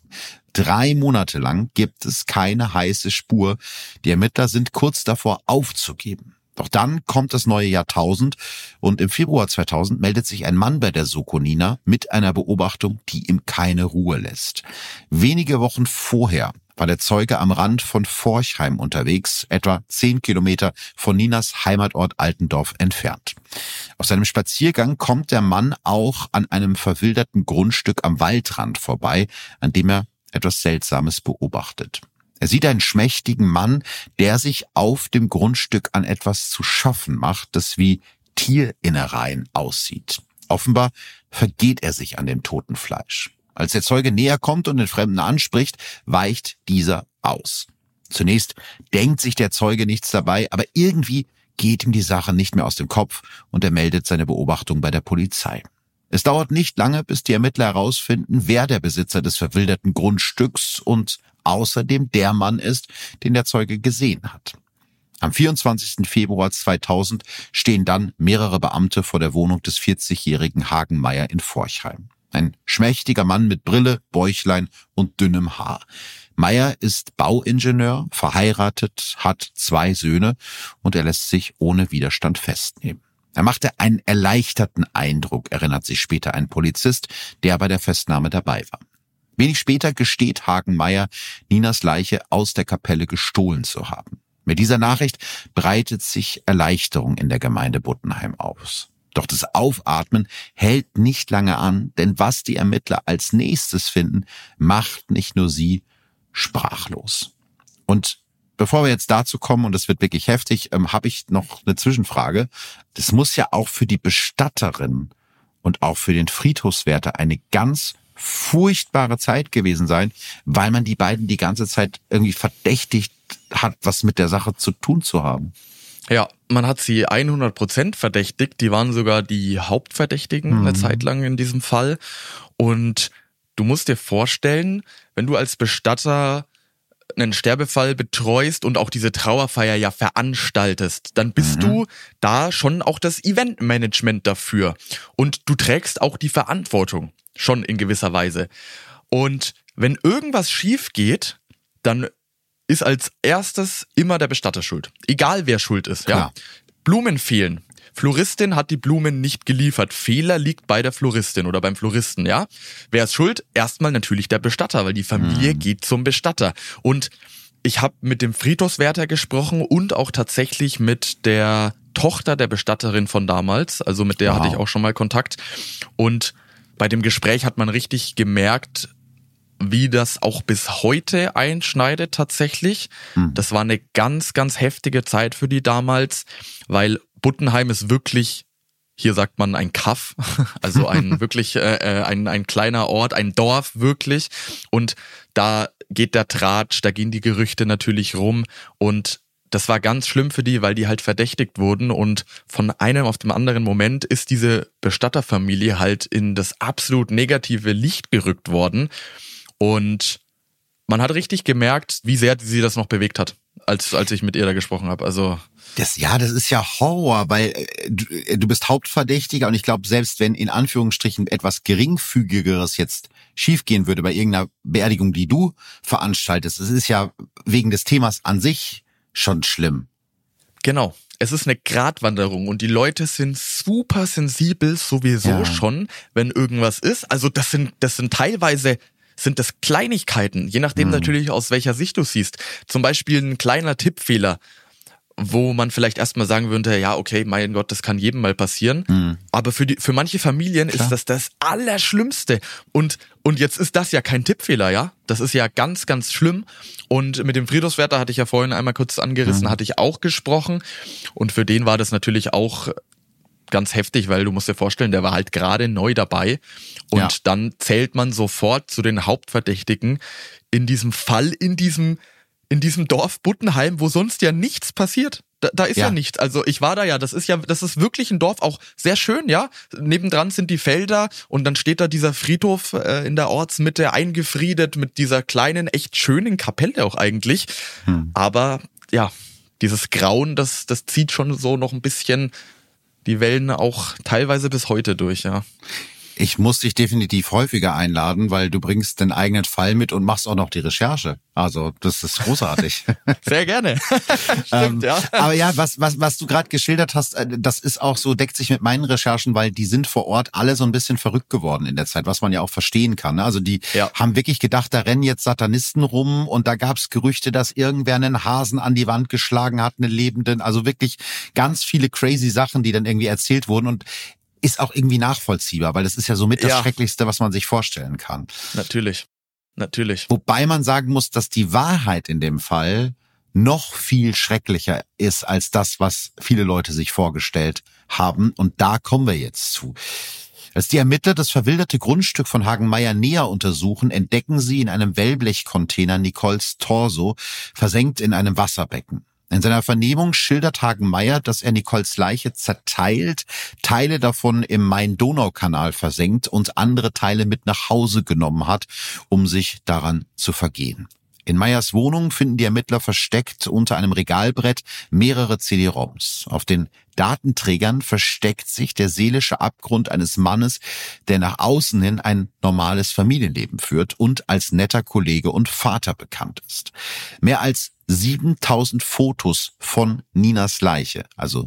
3 Monate lang gibt es keine heiße Spur. Die Ermittler sind kurz davor aufzugeben. Doch dann kommt das neue Jahrtausend und im Februar 2000 meldet sich ein Mann bei der Soko Nina mit einer Beobachtung, die ihm keine Ruhe lässt. Wenige Wochen vorher war der Zeuge am Rand von Forchheim unterwegs, etwa 10 Kilometer von Ninas Heimatort Altendorf entfernt. Auf seinem Spaziergang kommt der Mann auch an einem verwilderten Grundstück am Waldrand vorbei, an dem er etwas Seltsames beobachtet. Er sieht einen schmächtigen Mann, der sich auf dem Grundstück an etwas zu schaffen macht, das wie Tierinnereien aussieht. Offenbar vergeht er sich an dem toten Fleisch. Als der Zeuge näher kommt und den Fremden anspricht, weicht dieser aus. Zunächst denkt sich der Zeuge nichts dabei, aber irgendwie geht ihm die Sache nicht mehr aus dem Kopf und er meldet seine Beobachtung bei der Polizei. Es dauert nicht lange, bis die Ermittler herausfinden, wer der Besitzer des verwilderten Grundstücks und außerdem der Mann ist, den der Zeuge gesehen hat. Am 24. Februar 2000 stehen dann mehrere Beamte vor der Wohnung des 40-jährigen Hagenmeier in Forchheim. Ein schmächtiger Mann mit Brille, Bäuchlein und dünnem Haar. Meier ist Bauingenieur, verheiratet, hat 2 Söhne und er lässt sich ohne Widerstand festnehmen. Er machte einen erleichterten Eindruck, erinnert sich später ein Polizist, der bei der Festnahme dabei war. Wenig später gesteht Hagenmeier, Ninas Leiche aus der Kapelle gestohlen zu haben. Mit dieser Nachricht breitet sich Erleichterung in der Gemeinde Buttenheim aus. Doch das Aufatmen hält nicht lange an, denn was die Ermittler als nächstes finden, macht nicht nur sie sprachlos. Und bevor wir jetzt dazu kommen, und das wird wirklich heftig, habe ich noch eine Zwischenfrage. Das muss ja auch für die Bestatterin und auch für den Friedhofswärter eine ganz furchtbare Zeit gewesen sein, weil man die beiden die ganze Zeit irgendwie verdächtigt hat, was mit der Sache zu tun zu haben. Ja, man hat sie 100% verdächtigt. Die waren sogar die Hauptverdächtigen eine Zeit lang in diesem Fall. Und du musst dir vorstellen, wenn du als Bestatter einen Sterbefall betreust und auch diese Trauerfeier ja veranstaltest, dann bist du da schon auch das Eventmanagement dafür. Und du trägst auch die Verantwortung, schon in gewisser Weise. Und wenn irgendwas schief geht, dann ist als erstes immer der Bestatter schuld. Egal wer schuld ist, ja. Blumen fehlen. Floristin hat die Blumen nicht geliefert. Fehler liegt bei der Floristin oder beim Floristen, ja. Wer ist schuld? Erstmal natürlich der Bestatter, weil die Familie geht zum Bestatter. Und ich habe mit dem Friedhofswärter gesprochen und auch tatsächlich mit der Tochter der Bestatterin von damals. Also mit der hatte ich auch schon mal Kontakt. Und bei dem Gespräch hat man richtig gemerkt, wie das auch bis heute einschneidet tatsächlich. Das war eine ganz, ganz heftige Zeit für die damals, weil Buttenheim ist wirklich, hier sagt man ein Kaff, also ein wirklich ein kleiner Ort, ein Dorf wirklich. Und da geht der Tratsch, da gehen die Gerüchte natürlich rum und das war ganz schlimm für die, weil die halt verdächtigt wurden und von einem auf dem anderen Moment ist diese Bestatterfamilie halt in das absolut negative Licht gerückt worden. Und man hat richtig gemerkt, wie sehr sie das noch bewegt hat, als ich mit ihr da gesprochen habe. Also das ist ja Horror, weil du bist Hauptverdächtiger und ich glaube, selbst wenn in Anführungsstrichen etwas Geringfügigeres jetzt schiefgehen würde bei irgendeiner Beerdigung, die du veranstaltest, es ist ja wegen des Themas an sich schon schlimm. Genau. Es ist eine Gratwanderung und die Leute sind super sensibel sowieso schon, wenn irgendwas ist. Also das sind teilweise sind das Kleinigkeiten, je nachdem natürlich aus welcher Sicht du siehst. Zum Beispiel ein kleiner Tippfehler, wo man vielleicht erstmal sagen würde, ja okay, mein Gott, das kann jedem mal passieren. Aber für manche Familien ist das Allerschlimmste. Und jetzt ist das ja kein Tippfehler, ja? Das ist ja ganz, ganz schlimm. Und mit dem Friedhofswärter hatte ich ja vorhin einmal kurz angerissen, hatte ich auch gesprochen. Und für den war das natürlich auch ganz heftig, weil du musst dir vorstellen, der war halt gerade neu dabei und dann zählt man sofort zu den Hauptverdächtigen in diesem Fall, in diesem Dorf Buttenheim, wo sonst ja nichts passiert. Da ist ja nichts. Also ich war da ja, das ist wirklich ein Dorf, auch sehr schön, ja. Nebendran sind die Felder und dann steht da dieser Friedhof in der Ortsmitte eingefriedet mit dieser kleinen, echt schönen Kapelle auch eigentlich. Aber ja, dieses Grauen, das zieht schon so noch ein bisschen die Wellen auch teilweise bis heute durch, ja. Ich muss dich definitiv häufiger einladen, weil du bringst den eigenen Fall mit und machst auch noch die Recherche. Also das ist großartig. Sehr gerne. Stimmt, ja. Aber ja, was du gerade geschildert hast, das ist auch so, deckt sich mit meinen Recherchen, weil die sind vor Ort alle so ein bisschen verrückt geworden in der Zeit, was man ja auch verstehen kann. Also die haben wirklich gedacht, da rennen jetzt Satanisten rum und da gab's Gerüchte, dass irgendwer einen Hasen an die Wand geschlagen hat, einen Lebenden. Also wirklich ganz viele crazy Sachen, die dann irgendwie erzählt wurden und ist auch irgendwie nachvollziehbar, weil das ist ja somit das Schrecklichste, was man sich vorstellen kann. Natürlich. Wobei man sagen muss, dass die Wahrheit in dem Fall noch viel schrecklicher ist als das, was viele Leute sich vorgestellt haben. Und da kommen wir jetzt zu. Als die Ermittler das verwilderte Grundstück von Hagenmeier näher untersuchen, entdecken sie in einem Wellblechcontainer Nicoles Torso, versenkt in einem Wasserbecken. In seiner Vernehmung schildert Hagenmeier, dass er Nicoles Leiche zerteilt, Teile davon im Main-Donau-Kanal versenkt und andere Teile mit nach Hause genommen hat, um sich daran zu vergehen. In Meyers Wohnung finden die Ermittler versteckt unter einem Regalbrett mehrere CD-ROMs. Auf den Datenträgern versteckt sich der seelische Abgrund eines Mannes, der nach außen hin ein normales Familienleben führt und als netter Kollege und Vater bekannt ist. Mehr als 7.000 Fotos von Ninas Leiche, also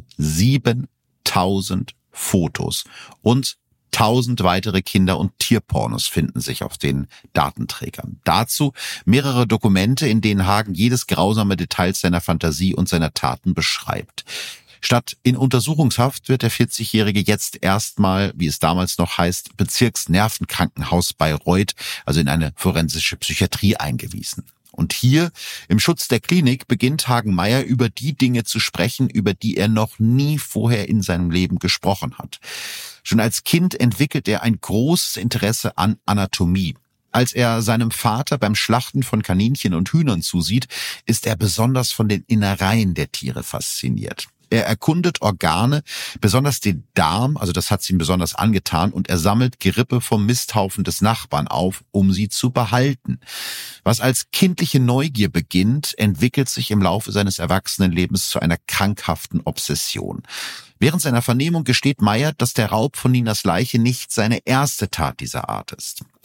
7.000 Fotos und 1.000 weitere Kinder- und Tierpornos finden sich auf den Datenträgern. Dazu mehrere Dokumente, in denen Hagen jedes grausame Detail seiner Fantasie und seiner Taten beschreibt. Statt in Untersuchungshaft wird der 40-Jährige jetzt erstmal, wie es damals noch heißt, Bezirksnervenkrankenhaus Bayreuth, also in eine forensische Psychiatrie eingewiesen. Und hier, im Schutz der Klinik, beginnt Hagenmeier über die Dinge zu sprechen, über die er noch nie vorher in seinem Leben gesprochen hat. Schon als Kind entwickelt er ein großes Interesse an Anatomie. Als er seinem Vater beim Schlachten von Kaninchen und Hühnern zusieht, ist er besonders von den Innereien der Tiere fasziniert. Er erkundet Organe, besonders den Darm, also das hat ihm besonders angetan, und er sammelt Gerippe vom Misthaufen des Nachbarn auf, um sie zu behalten. Was als kindliche Neugier beginnt, entwickelt sich im Laufe seines Erwachsenenlebens zu einer krankhaften Obsession. Während seiner Vernehmung gesteht Meyer, dass der Raub von Ninas Leiche nicht seine erste Tat dieser Art ist.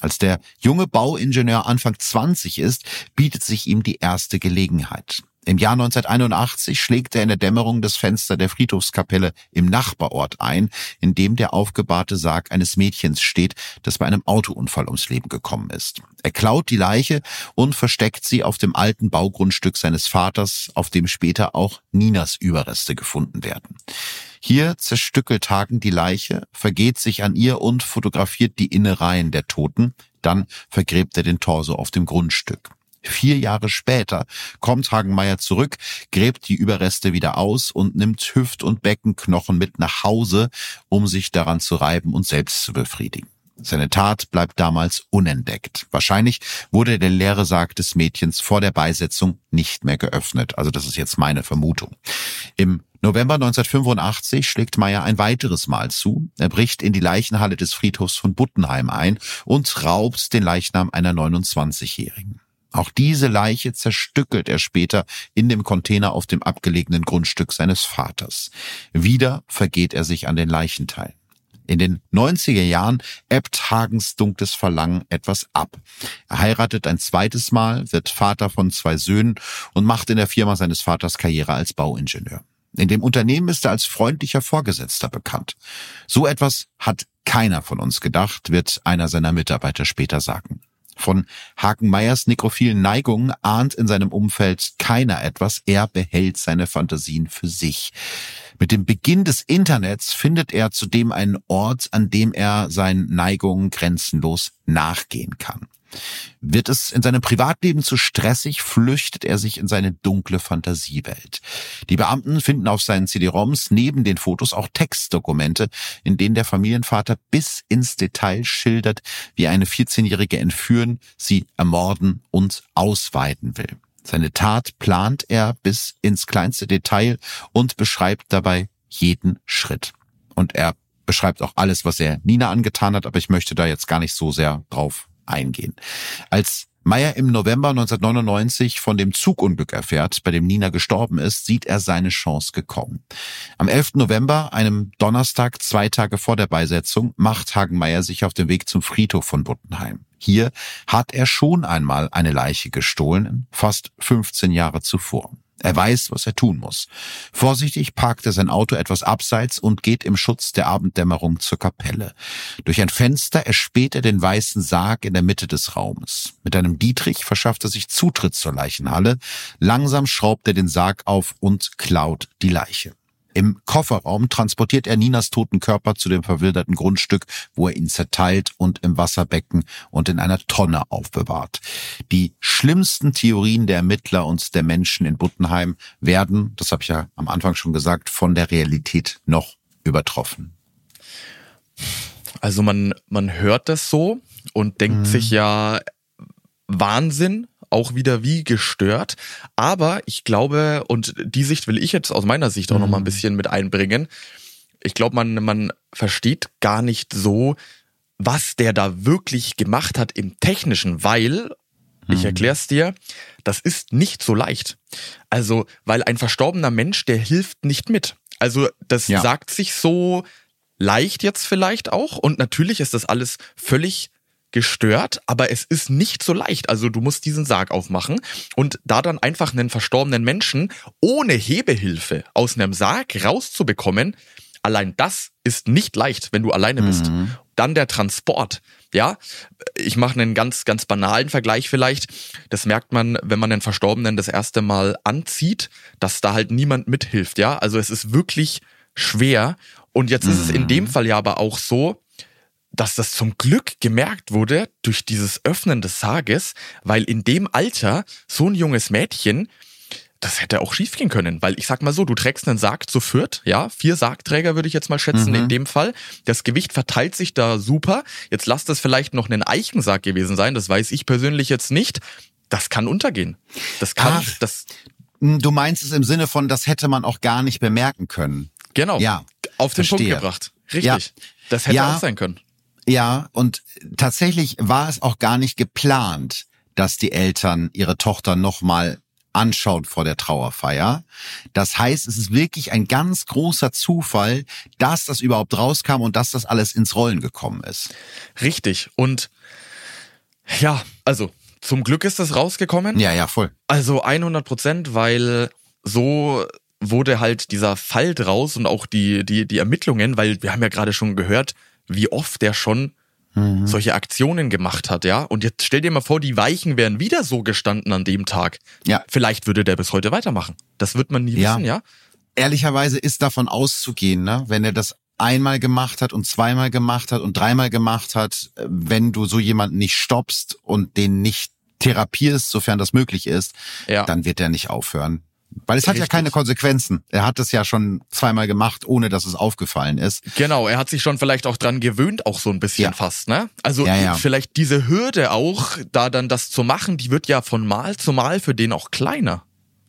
Als der junge Bauingenieur Anfang 20 ist, bietet sich ihm die erste Gelegenheit. Im Jahr 1981 schlägt er in der Dämmerung das Fenster der Friedhofskapelle im Nachbarort ein, in dem der aufgebahrte Sarg eines Mädchens steht, das bei einem Autounfall ums Leben gekommen ist. Er klaut die Leiche und versteckt sie auf dem alten Baugrundstück seines Vaters, auf dem später auch Ninas Überreste gefunden werden. Hier zerstückelt Hagen die Leiche, vergeht sich an ihr und fotografiert die Innereien der Toten. Dann vergräbt er den Torso auf dem Grundstück. 4 Jahre später kommt Hagenmeier zurück, gräbt die Überreste wieder aus und nimmt Hüft- und Beckenknochen mit nach Hause, um sich daran zu reiben und selbst zu befriedigen. Seine Tat bleibt damals unentdeckt. Wahrscheinlich wurde der leere Sarg des Mädchens vor der Beisetzung nicht mehr geöffnet. Also das ist jetzt meine Vermutung. Im November 1985 schlägt Meier ein weiteres Mal zu. Er bricht in die Leichenhalle des Friedhofs von Buttenheim ein und raubt den Leichnam einer 29-Jährigen. Auch diese Leiche zerstückelt er später in dem Container auf dem abgelegenen Grundstück seines Vaters. Wieder vergeht er sich an den Leichenteilen. In den 90er Jahren ebbt Hagens dunkles Verlangen etwas ab. Er heiratet ein zweites Mal, wird Vater von 2 Söhnen und macht in der Firma seines Vaters Karriere als Bauingenieur. In dem Unternehmen ist er als freundlicher Vorgesetzter bekannt. So etwas hat keiner von uns gedacht, wird einer seiner Mitarbeiter später sagen. Von Hagenmeiers nekrophilen Neigungen ahnt in seinem Umfeld keiner etwas. Er behält seine Fantasien für sich. Mit dem Beginn des Internets findet er zudem einen Ort, an dem er seinen Neigungen grenzenlos nachgehen kann. Wird es in seinem Privatleben zu stressig, flüchtet er sich in seine dunkle Fantasiewelt. Die Beamten finden auf seinen CD-ROMs neben den Fotos auch Textdokumente, in denen der Familienvater bis ins Detail schildert, wie eine 14-Jährige entführen, sie ermorden und ausweiden will. Seine Tat plant er bis ins kleinste Detail und beschreibt dabei jeden Schritt. Und er beschreibt auch alles, was er Nina angetan hat, aber ich möchte da jetzt gar nicht so sehr drauf eingehen. Als Meier im November 1999 von dem Zugunglück erfährt, bei dem Nina gestorben ist, sieht er seine Chance gekommen. Am 11. November, einem Donnerstag, 2 Tage vor der Beisetzung, macht Hagenmeier sich auf den Weg zum Friedhof von Buttenheim. Hier hat er schon einmal eine Leiche gestohlen, fast 15 Jahre zuvor. Er weiß, was er tun muss. Vorsichtig parkt er sein Auto etwas abseits und geht im Schutz der Abenddämmerung zur Kapelle. Durch ein Fenster erspäht er den weißen Sarg in der Mitte des Raumes. Mit einem Dietrich verschafft er sich Zutritt zur Leichenhalle. Langsam schraubt er den Sarg auf und klaut die Leiche. Im Kofferraum transportiert er Ninas toten Körper zu dem verwilderten Grundstück, wo er ihn zerteilt und im Wasserbecken und in einer Tonne aufbewahrt. Die schlimmsten Theorien der Ermittler und der Menschen in Buttenheim werden, das habe ich ja am Anfang schon gesagt, von der Realität noch übertroffen. Also man hört das so und denkt sich ja, Wahnsinn, auch wieder wie gestört. Aber ich glaube, und die Sicht will ich jetzt aus meiner Sicht auch noch mal ein bisschen mit einbringen. Ich glaube, man versteht gar nicht so, was der da wirklich gemacht hat im Technischen, weil, ich erkläre es dir, das ist nicht so leicht. Also, weil ein verstorbener Mensch, der hilft nicht mit. Also, das sagt sich so leicht jetzt vielleicht auch. Und natürlich ist das alles völlig gestört, aber es ist nicht so leicht. Also du musst diesen Sarg aufmachen und da dann einfach einen verstorbenen Menschen ohne Hebehilfe aus einem Sarg rauszubekommen, allein das ist nicht leicht, wenn du alleine bist. Dann der Transport. Ja, ich mache einen ganz, ganz banalen Vergleich vielleicht. Das merkt man, wenn man den Verstorbenen das erste Mal anzieht, dass da halt niemand mithilft. Ja, also es ist wirklich schwer. Und jetzt ist es in dem Fall ja aber auch so, dass das zum Glück gemerkt wurde durch dieses Öffnen des Sarges, weil in dem Alter so ein junges Mädchen, das hätte auch schief gehen können, weil ich sag mal so, du trägst einen Sarg zu 4, ja, 4 Sargträger würde ich jetzt mal schätzen in dem Fall. Das Gewicht verteilt sich da super. Jetzt lasst es vielleicht noch ein Eichensarg gewesen sein, das weiß ich persönlich jetzt nicht. Das kann untergehen. Das kann, Du meinst es im Sinne von, das hätte man auch gar nicht bemerken können. Genau. Ja, auf den Punkt gebracht. Richtig. Ja. Das hätte auch sein können. Ja, und tatsächlich war es auch gar nicht geplant, dass die Eltern ihre Tochter nochmal anschaut vor der Trauerfeier. Das heißt, es ist wirklich ein ganz großer Zufall, dass das überhaupt rauskam und dass das alles ins Rollen gekommen ist. Richtig. Und Ja, also zum Glück ist das rausgekommen. Ja, voll. Also 100%, weil so wurde halt dieser Fall draus und auch die Ermittlungen, weil wir haben ja gerade schon gehört, wie oft der schon solche Aktionen gemacht hat, ja. Und jetzt stell dir mal vor, die Weichen wären wieder so gestanden an dem Tag. Ja. Vielleicht würde der bis heute weitermachen. Das wird man nie wissen, ja. Ehrlicherweise ist davon auszugehen, ne, wenn er das einmal gemacht hat und zweimal gemacht hat und dreimal gemacht hat, wenn du so jemanden nicht stoppst und den nicht therapierst, sofern das möglich ist, dann wird er nicht aufhören. Weil es hat ja keine Konsequenzen. Er hat es ja schon zweimal gemacht, ohne dass es aufgefallen ist. Genau, er hat sich schon vielleicht auch dran gewöhnt, auch so ein bisschen fast, ne? Also vielleicht diese Hürde auch, da dann das zu machen, die wird ja von Mal zu Mal für den auch kleiner.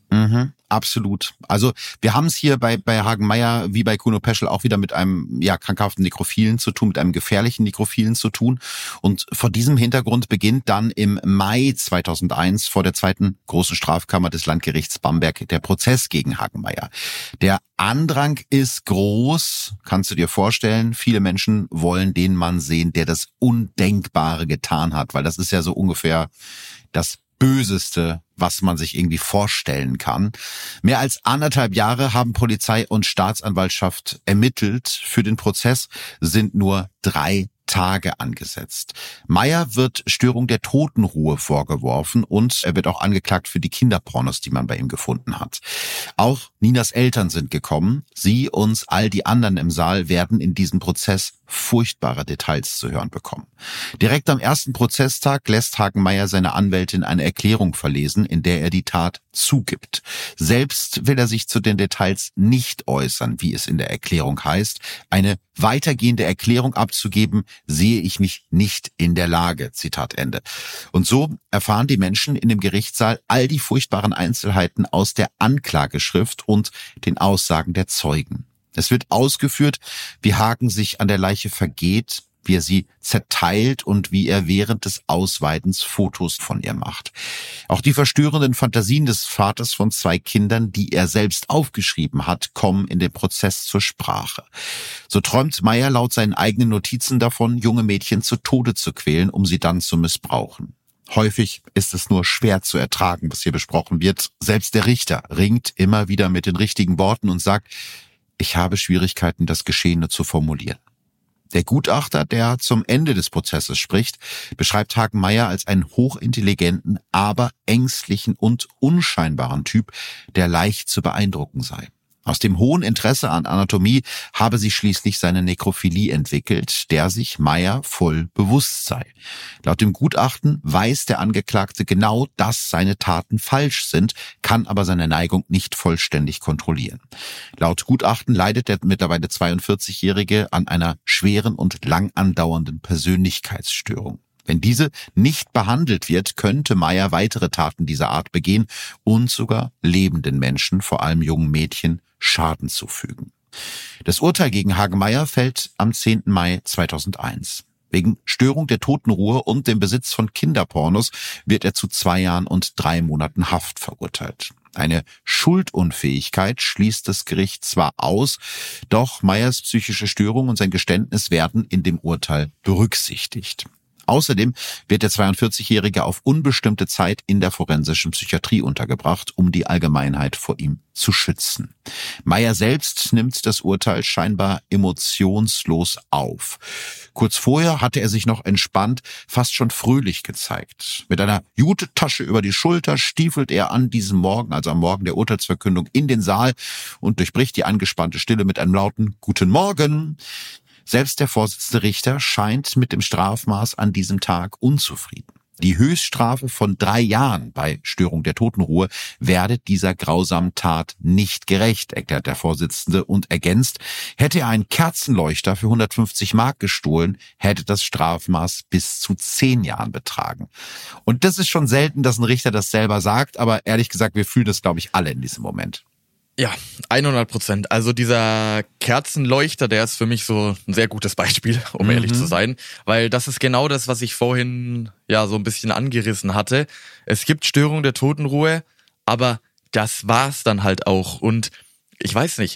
Absolut. Also wir haben es hier bei Hagemeyer wie bei Kuno Peschel auch wieder mit einem krankhaften Nekrophilen zu tun, mit einem gefährlichen Nekrophilen zu tun. Und vor diesem Hintergrund beginnt dann im Mai 2001 vor der zweiten großen Strafkammer des Landgerichts Bamberg der Prozess gegen Hagemeyer. Der Andrang ist groß, kannst du dir vorstellen. Viele Menschen wollen den Mann sehen, der das Undenkbare getan hat, weil das ist ja so ungefähr das Böseste, was man sich irgendwie vorstellen kann. Mehr als 1,5 Jahre haben Polizei und Staatsanwaltschaft ermittelt. Für den Prozess sind nur 3 Tage angesetzt. Meyer wird Störung der Totenruhe vorgeworfen und er wird auch angeklagt für die Kinderpornos, die man bei ihm gefunden hat. Auch Ninas Eltern sind gekommen. Sie und all die anderen im Saal werden in diesem Prozess furchtbare Details zu hören bekommen. Direkt am ersten Prozesstag lässt Hagemeyer seine Anwältin eine Erklärung verlesen, in der er die Tat zugibt. Selbst will er sich zu den Details nicht äußern, wie es in der Erklärung heißt. Eine weitergehende Erklärung abzugeben, sehe ich mich nicht in der Lage. Zitat Ende. Und so erfahren die Menschen in dem Gerichtssaal all die furchtbaren Einzelheiten aus der Anklageschrift und den Aussagen der Zeugen. Es wird ausgeführt, wie Hagen sich an der Leiche vergeht, wie er sie zerteilt und wie er während des Ausweidens Fotos von ihr macht. Auch die verstörenden Fantasien des Vaters von 2 Kindern, die er selbst aufgeschrieben hat, kommen in dem Prozess zur Sprache. So träumt Meyer laut seinen eigenen Notizen davon, junge Mädchen zu Tode zu quälen, um sie dann zu missbrauchen. Häufig ist es nur schwer zu ertragen, was hier besprochen wird. Selbst der Richter ringt immer wieder mit den richtigen Worten und sagt, ich habe Schwierigkeiten, das Geschehene zu formulieren. Der Gutachter, der zum Ende des Prozesses spricht, beschreibt Hagemeyer als einen hochintelligenten, aber ängstlichen und unscheinbaren Typ, der leicht zu beeindrucken sei. Aus dem hohen Interesse an Anatomie habe sich schließlich seine Nekrophilie entwickelt, der sich Meyer voll bewusst sei. Laut dem Gutachten weiß der Angeklagte genau, dass seine Taten falsch sind, kann aber seine Neigung nicht vollständig kontrollieren. Laut Gutachten leidet der mittlerweile 42-Jährige an einer schweren und lang andauernden Persönlichkeitsstörung. Wenn diese nicht behandelt wird, könnte Meyer weitere Taten dieser Art begehen und sogar lebenden Menschen, vor allem jungen Mädchen, Schaden zufügen. Das Urteil gegen Hagemeyer fällt am 10. Mai 2001. Wegen Störung der Totenruhe und dem Besitz von Kinderpornos wird er zu 2 Jahren und 3 Monaten Haft verurteilt. Eine Schuldunfähigkeit schließt das Gericht zwar aus, doch Meyers psychische Störung und sein Geständnis werden in dem Urteil berücksichtigt. Außerdem wird der 42-Jährige auf unbestimmte Zeit in der forensischen Psychiatrie untergebracht, um die Allgemeinheit vor ihm zu schützen. Meyer selbst nimmt das Urteil scheinbar emotionslos auf. Kurz vorher hatte er sich noch entspannt, fast schon fröhlich gezeigt. Mit einer Jutetasche über die Schulter stiefelt er an diesem Morgen, also am Morgen der Urteilsverkündung, in den Saal und durchbricht die angespannte Stille mit einem lauten Guten Morgen. Selbst der Vorsitzende Richter scheint mit dem Strafmaß an diesem Tag unzufrieden. Die Höchststrafe von 3 Jahren bei Störung der Totenruhe werde dieser grausamen Tat nicht gerecht, erklärt der Vorsitzende und ergänzt, hätte er einen Kerzenleuchter für 150 Mark gestohlen, hätte das Strafmaß bis zu 10 Jahren betragen. Und das ist schon selten, dass ein Richter das selber sagt, aber ehrlich gesagt, wir fühlen das, glaube ich, alle in diesem Moment. Ja, 100%. Also dieser Kerzenleuchter, der ist für mich so ein sehr gutes Beispiel, um ehrlich zu sein, weil das ist genau das, was ich vorhin ja so ein bisschen angerissen hatte. Es gibt Störung der Totenruhe, aber das war's dann halt auch. Und ich weiß nicht,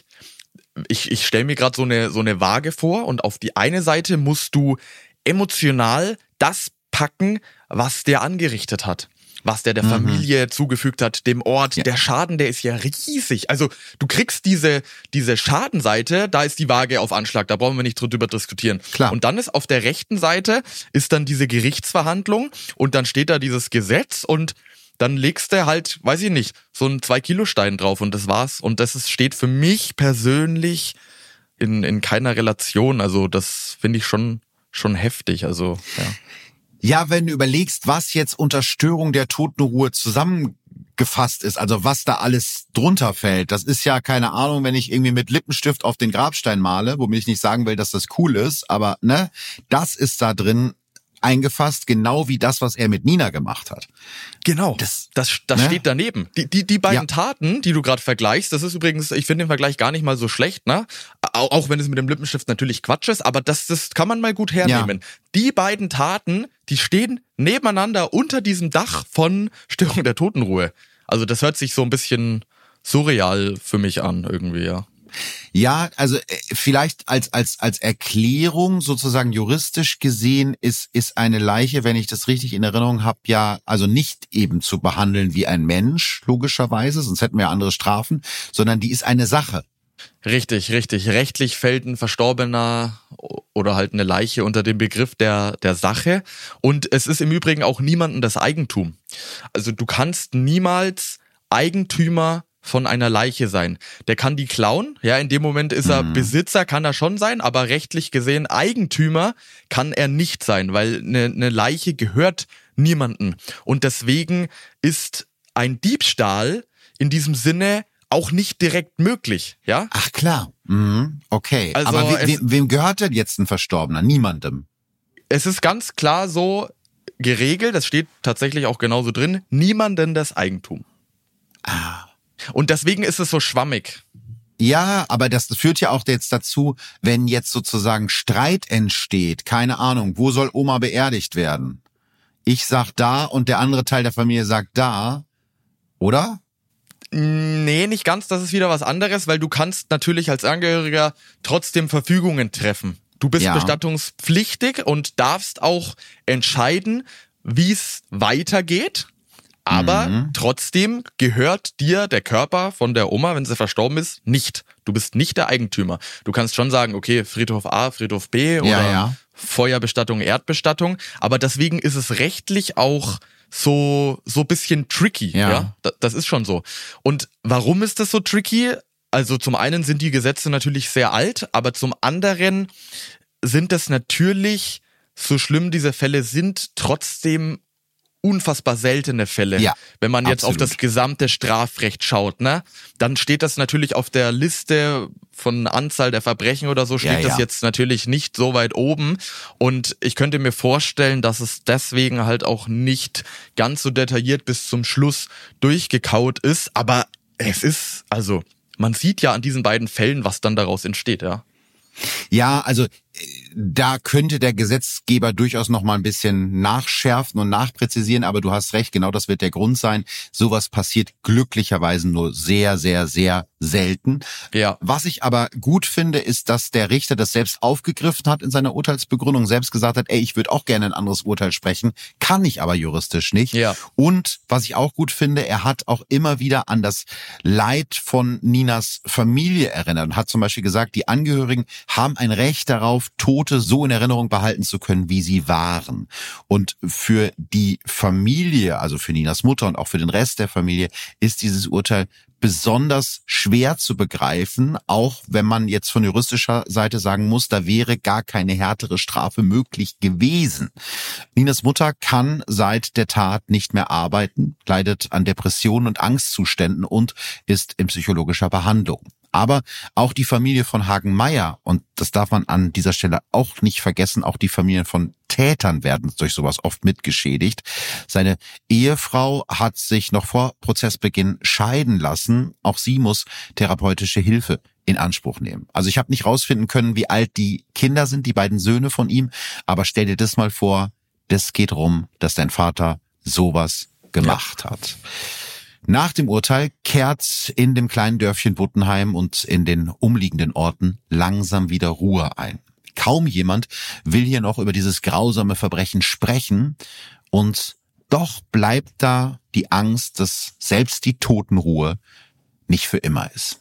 ich stelle mir gerade so eine Waage vor und auf die eine Seite musst du emotional das auspacken, was der angerichtet hat. Was der Familie zugefügt hat, dem Ort. Ja. Der Schaden, der ist ja riesig. Also du kriegst diese Schadenseite, da ist die Waage auf Anschlag, da brauchen wir nicht drüber diskutieren. Klar. Und dann ist auf der rechten Seite ist dann diese Gerichtsverhandlung und dann steht da dieses Gesetz und dann legst du halt, weiß ich nicht, so einen 2-Kilo-Stein drauf und das war's. Und das steht für mich persönlich in keiner Relation. Also das finde ich schon heftig. Also ja. Ja, wenn du überlegst, was jetzt unter Störung der Totenruhe zusammengefasst ist, also was da alles drunter fällt, das ist ja keine Ahnung, wenn ich irgendwie mit Lippenstift auf den Grabstein male, womit ich nicht sagen will, dass das cool ist, aber ne, das ist da drin eingefasst, genau wie das, was er mit Nina gemacht hat. Genau, das ne? Steht daneben. Die beiden Taten, die du gerade vergleichst, das ist übrigens, ich finde den Vergleich gar nicht mal so schlecht, ne? Auch wenn es mit dem Lippenstift natürlich Quatsch ist, aber das kann man mal gut hernehmen. Ja. Die beiden Taten, die stehen nebeneinander unter diesem Dach von Störung der Totenruhe. Also das hört sich so ein bisschen surreal für mich an irgendwie, ja. Ja, also vielleicht als Erklärung sozusagen juristisch gesehen ist eine Leiche, wenn ich das richtig in Erinnerung habe, ja also nicht eben zu behandeln wie ein Mensch, logischerweise, sonst hätten wir andere Strafen, sondern die ist eine Sache. Richtig. Rechtlich fällt ein Verstorbener oder halt eine Leiche unter den Begriff der Sache. Und es ist im Übrigen auch niemandem das Eigentum. Also du kannst niemals Eigentümer von einer Leiche sein. Der kann die klauen, ja, in dem Moment ist er Besitzer, kann er schon sein, aber rechtlich gesehen Eigentümer kann er nicht sein, weil eine Leiche gehört niemandem. Und deswegen ist ein Diebstahl in diesem Sinne auch nicht direkt möglich, ja? Ach klar, okay. Also aber wem gehört denn jetzt ein Verstorbener? Niemandem. Es ist ganz klar so geregelt, das steht tatsächlich auch genauso drin, niemandem das Eigentum. Ah. Und deswegen ist es so schwammig. Ja, aber das führt ja auch jetzt dazu, wenn jetzt sozusagen Streit entsteht, keine Ahnung, wo soll Oma beerdigt werden? Ich sag da und der andere Teil der Familie sagt da, oder? Nee, nicht ganz, das ist wieder was anderes, weil du kannst natürlich als Angehöriger trotzdem Verfügungen treffen. Du bist bestattungspflichtig und darfst auch entscheiden, wie es weitergeht. Aber trotzdem gehört dir der Körper von der Oma, wenn sie verstorben ist, nicht. Du bist nicht der Eigentümer. Du kannst schon sagen, okay, Friedhof A, Friedhof B oder Feuerbestattung, Erdbestattung. Aber deswegen ist es rechtlich auch so bisschen tricky. Ja, das ist schon so. Und warum ist das so tricky? Also zum einen sind die Gesetze natürlich sehr alt, aber zum anderen sind es natürlich, so schlimm diese Fälle sind, trotzdem unfassbar seltene Fälle. Ja, wenn man jetzt auf das gesamte Strafrecht schaut, ne, dann steht das natürlich auf der Liste von Anzahl der Verbrechen oder so, steht das jetzt natürlich nicht so weit oben. Und ich könnte mir vorstellen, dass es deswegen halt auch nicht ganz so detailliert bis zum Schluss durchgekaut ist. Aber es ist, also, man sieht ja an diesen beiden Fällen, was dann daraus entsteht, ja. Ja, also da könnte der Gesetzgeber durchaus noch mal ein bisschen nachschärfen und nachpräzisieren, aber du hast recht, genau das wird der Grund sein. Sowas passiert glücklicherweise nur sehr, sehr, sehr selten. Ja. Was ich aber gut finde, ist, dass der Richter das selbst aufgegriffen hat in seiner Urteilsbegründung, selbst gesagt hat, ey, ich würde auch gerne ein anderes Urteil sprechen, kann ich aber juristisch nicht. Ja. Und was ich auch gut finde, er hat auch immer wieder an das Leid von Ninas Familie erinnert und hat zum Beispiel gesagt, die Angehörigen haben ein Recht darauf, Tote so in Erinnerung behalten zu können, wie sie waren. Und für die Familie, also für Ninas Mutter und auch für den Rest der Familie, ist dieses Urteil besonders schwer zu begreifen, auch wenn man jetzt von juristischer Seite sagen muss, da wäre gar keine härtere Strafe möglich gewesen. Ninas Mutter kann seit der Tat nicht mehr arbeiten, leidet an Depressionen und Angstzuständen und ist in psychologischer Behandlung. Aber auch die Familie von Hagen-Meyer, und das darf man an dieser Stelle auch nicht vergessen, auch die Familien von Tätern werden durch sowas oft mitgeschädigt. Seine Ehefrau hat sich noch vor Prozessbeginn scheiden lassen. Auch sie muss therapeutische Hilfe in Anspruch nehmen. Also ich habe nicht rausfinden können, wie alt die Kinder sind, die beiden Söhne von ihm. Aber stell dir das mal vor, das geht rum, dass dein Vater sowas gemacht hat. Nach dem Urteil kehrt in dem kleinen Dörfchen Buttenheim und in den umliegenden Orten langsam wieder Ruhe ein. kaum jemand will hier noch über dieses grausame Verbrechen sprechen. Und doch bleibt da die Angst, dass selbst die Totenruhe nicht für immer ist.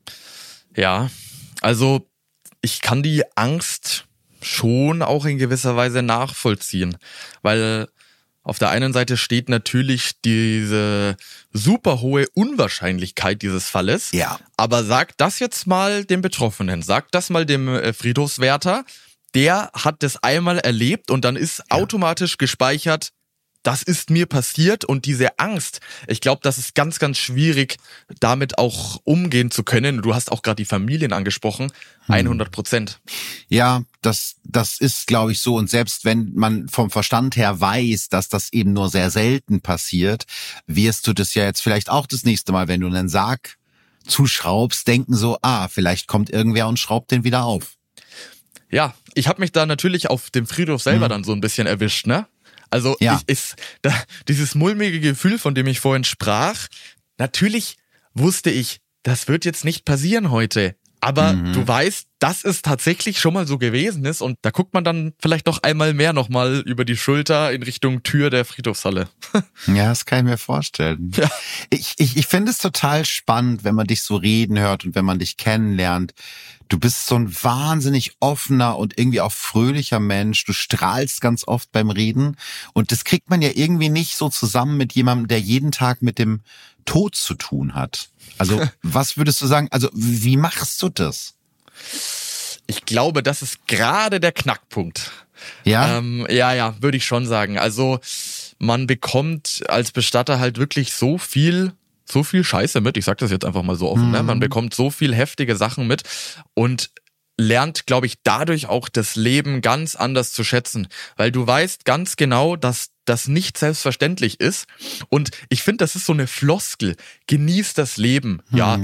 Ja, also ich kann die Angst schon auch in gewisser Weise nachvollziehen, weil auf der einen Seite steht natürlich diese super hohe Unwahrscheinlichkeit dieses Falles. Ja. Aber sag das jetzt mal dem Betroffenen, sag das mal dem Friedhofswärter, der hat das einmal erlebt und dann ist automatisch gespeichert, das ist mir passiert, und diese Angst, ich glaube, das ist ganz, ganz schwierig, damit auch umgehen zu können. Du hast auch gerade die Familien angesprochen, 100%. Ja, das ist, glaube ich, so. Und selbst wenn man vom Verstand her weiß, dass das eben nur sehr selten passiert, wirst du das ja jetzt vielleicht auch das nächste Mal, wenn du einen Sarg zuschraubst, denken so, vielleicht kommt irgendwer und schraubt den wieder auf. Ja, ich habe mich da natürlich auf dem Friedhof selber dann so ein bisschen erwischt, ne? Also dieses mulmige Gefühl, von dem ich vorhin sprach, natürlich wusste ich, das wird jetzt nicht passieren heute. Aber du weißt, dass es tatsächlich schon mal so gewesen ist, und da guckt man dann vielleicht noch einmal mehr nochmal über die Schulter in Richtung Tür der Friedhofshalle. Ja, das kann ich mir vorstellen. Ja. Ich finde es total spannend, wenn man dich so reden hört und wenn man dich kennenlernt. Du bist so ein wahnsinnig offener und irgendwie auch fröhlicher Mensch. Du strahlst ganz oft beim Reden, und das kriegt man ja irgendwie nicht so zusammen mit jemandem, der jeden Tag mit dem Tod zu tun hat. Also was würdest du sagen, also wie machst du das? Ich glaube, das ist gerade der Knackpunkt. Ja? Ja, würde ich schon sagen. Also man bekommt als Bestatter halt wirklich so viel Scheiße mit. Ich sag das jetzt einfach mal so offen. Ne? Man bekommt so viel heftige Sachen mit und lernt, glaube ich, dadurch auch das Leben ganz anders zu schätzen. Weil du weißt ganz genau, dass das nicht selbstverständlich ist. Und ich finde, das ist so eine Floskel. Genieß das Leben. Ja,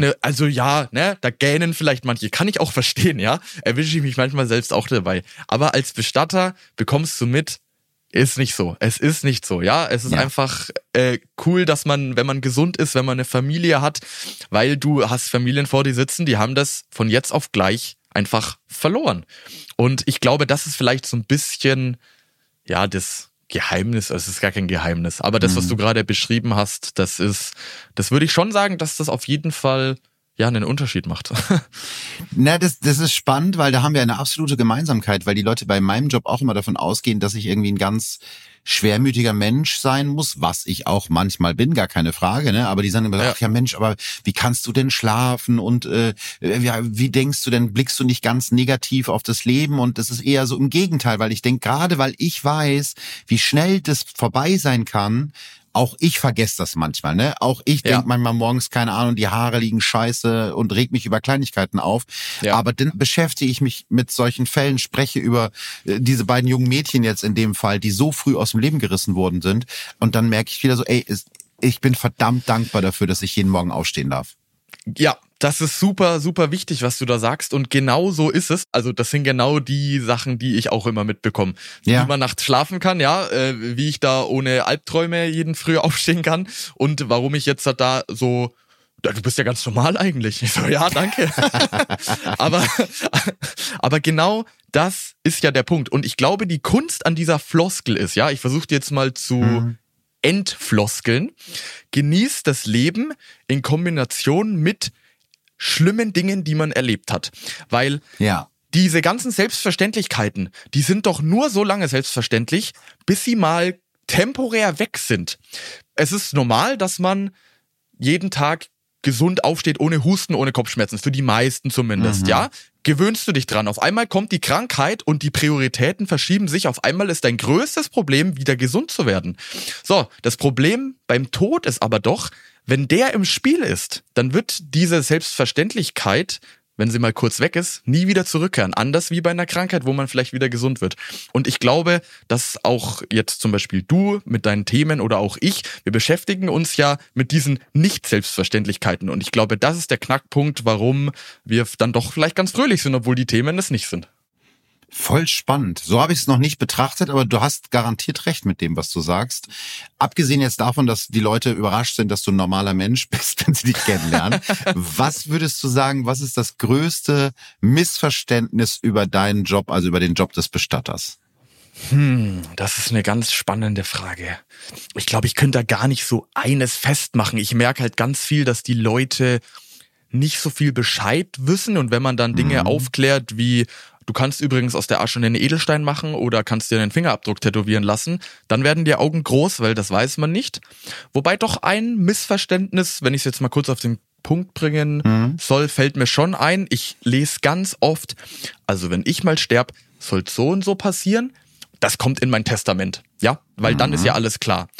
da gähnen vielleicht manche. Kann ich auch verstehen, ja. Erwische ich mich manchmal selbst auch dabei. Aber als Bestatter bekommst du mit, ist nicht so. Es ist nicht so, ja. Es ist einfach cool, dass man, wenn man gesund ist, wenn man eine Familie hat, weil du hast Familien vor dir sitzen, die haben das von jetzt auf gleich einfach verloren. Und ich glaube, das ist vielleicht so ein bisschen, das Geheimnis, es ist gar kein Geheimnis, aber das, was du gerade beschrieben hast, das würde ich schon sagen, dass das auf jeden Fall einen Unterschied macht. Na, das ist spannend, weil da haben wir eine absolute Gemeinsamkeit, weil die Leute bei meinem Job auch immer davon ausgehen, dass ich irgendwie ein ganz schwermütiger Mensch sein muss, was ich auch manchmal bin, gar keine Frage, ne? Aber die sagen immer, ach ja Mensch, aber wie kannst du denn schlafen und wie denkst du denn, blickst du nicht ganz negativ auf das Leben? Und das ist eher so im Gegenteil, weil ich denke, gerade weil ich weiß, wie schnell das vorbei sein kann, auch ich vergesse das manchmal, ne? Auch ich denke manchmal morgens, keine Ahnung, die Haare liegen scheiße und reg mich über Kleinigkeiten auf. Ja. Aber dann beschäftige ich mich mit solchen Fällen, spreche über diese beiden jungen Mädchen jetzt in dem Fall, die so früh aus dem Leben gerissen worden sind. Und dann merke ich wieder so, ich bin verdammt dankbar dafür, dass ich jeden Morgen aufstehen darf. Ja, das ist super, super wichtig, was du da sagst, und genau so ist es. Also das sind genau die Sachen, die ich auch immer mitbekomme. Wie man nachts schlafen kann, wie ich da ohne Albträume jeden Früh aufstehen kann und warum ich jetzt da so, du bist ja ganz normal eigentlich. Ich so, ja, danke. aber genau das ist ja der Punkt, und ich glaube, die Kunst an dieser Floskel ist, ich versuche jetzt mal zu entfloskeln. Genießt das Leben in Kombination mit schlimmen Dingen, die man erlebt hat. Weil diese ganzen Selbstverständlichkeiten, die sind doch nur so lange selbstverständlich, bis sie mal temporär weg sind. Es ist normal, dass man jeden Tag gesund aufsteht, ohne Husten, ohne Kopfschmerzen. Für die meisten zumindest, Gewöhnst du dich dran. Auf einmal kommt die Krankheit und die Prioritäten verschieben sich. Auf einmal ist dein größtes Problem, wieder gesund zu werden. So, das Problem beim Tod ist aber doch, wenn der im Spiel ist, dann wird diese Selbstverständlichkeit, wenn sie mal kurz weg ist, nie wieder zurückkehren. Anders wie bei einer Krankheit, wo man vielleicht wieder gesund wird. Und ich glaube, dass auch jetzt zum Beispiel du mit deinen Themen oder auch ich, wir beschäftigen uns ja mit diesen Nicht-Selbstverständlichkeiten. Und ich glaube, das ist der Knackpunkt, warum wir dann doch vielleicht ganz fröhlich sind, obwohl die Themen es nicht sind. Voll spannend. So habe ich es noch nicht betrachtet, aber du hast garantiert recht mit dem, was du sagst. Abgesehen jetzt davon, dass die Leute überrascht sind, dass du ein normaler Mensch bist, wenn sie dich kennenlernen. Was würdest du sagen, was ist das größte Missverständnis über deinen Job, also über den Job des Bestatters? Das ist eine ganz spannende Frage. Ich glaube, ich könnte da gar nicht so eines festmachen. Ich merke halt ganz viel, dass die Leute nicht so viel Bescheid wissen und wenn man dann Dinge aufklärt wie du kannst übrigens aus der Asche einen Edelstein machen oder kannst dir einen Fingerabdruck tätowieren lassen, dann werden die Augen groß, weil das weiß man nicht. Wobei doch ein Missverständnis, wenn ich es jetzt mal kurz auf den Punkt bringen soll, fällt mir schon ein. Ich lese ganz oft, also wenn ich mal sterbe, soll so und so passieren. Das kommt in mein Testament, ja, weil dann ist ja alles klar.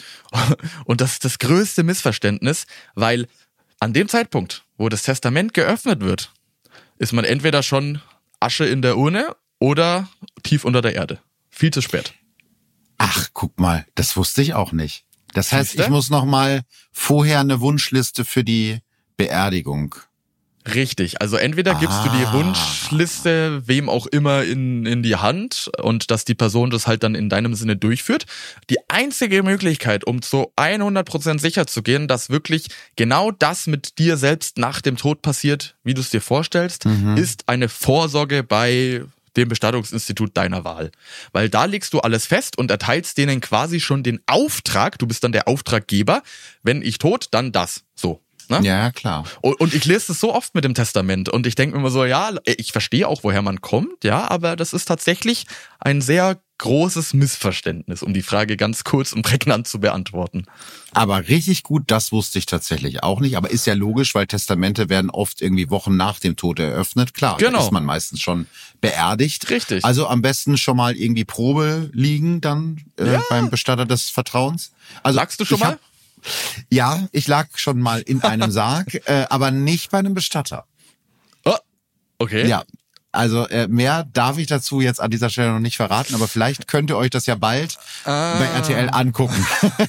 Und das ist das größte Missverständnis, weil an dem Zeitpunkt, wo das Testament geöffnet wird, ist man entweder schon Asche in der Urne oder tief unter der Erde. Viel zu spät. Ach, guck mal, das wusste ich auch nicht. Das heißt, ich muss noch mal vorher eine Wunschliste für die Beerdigung. Richtig, also entweder gibst du die Wunschliste wem auch immer in die Hand und dass die Person das halt dann in deinem Sinne durchführt. Die einzige Möglichkeit, um zu 100% sicher zu gehen, dass wirklich genau das mit dir selbst nach dem Tod passiert, wie du es dir vorstellst, ist eine Vorsorge bei dem Bestattungsinstitut deiner Wahl. Weil da legst du alles fest und erteilst denen quasi schon den Auftrag, du bist dann der Auftraggeber, wenn ich tot, dann das, so. Ne? Ja, klar. Und ich lese das so oft mit dem Testament und ich denke mir immer so, ja, ich verstehe auch, woher man kommt, ja, aber das ist tatsächlich ein sehr großes Missverständnis, um die Frage ganz kurz und prägnant zu beantworten. Aber richtig gut, das wusste ich tatsächlich auch nicht, aber ist ja logisch, weil Testamente werden oft irgendwie Wochen nach dem Tod eröffnet. Klar, genau. Da ist man meistens schon beerdigt. Richtig. Also am besten schon mal irgendwie Probe liegen dann beim Bestatter des Vertrauens. Also lagst du schon mal? Ja, ich lag schon mal in einem Sarg, aber nicht bei einem Bestatter. Oh, okay. Ja, also mehr darf ich dazu jetzt an dieser Stelle noch nicht verraten, aber vielleicht könnt ihr euch das ja bald bei RTL angucken.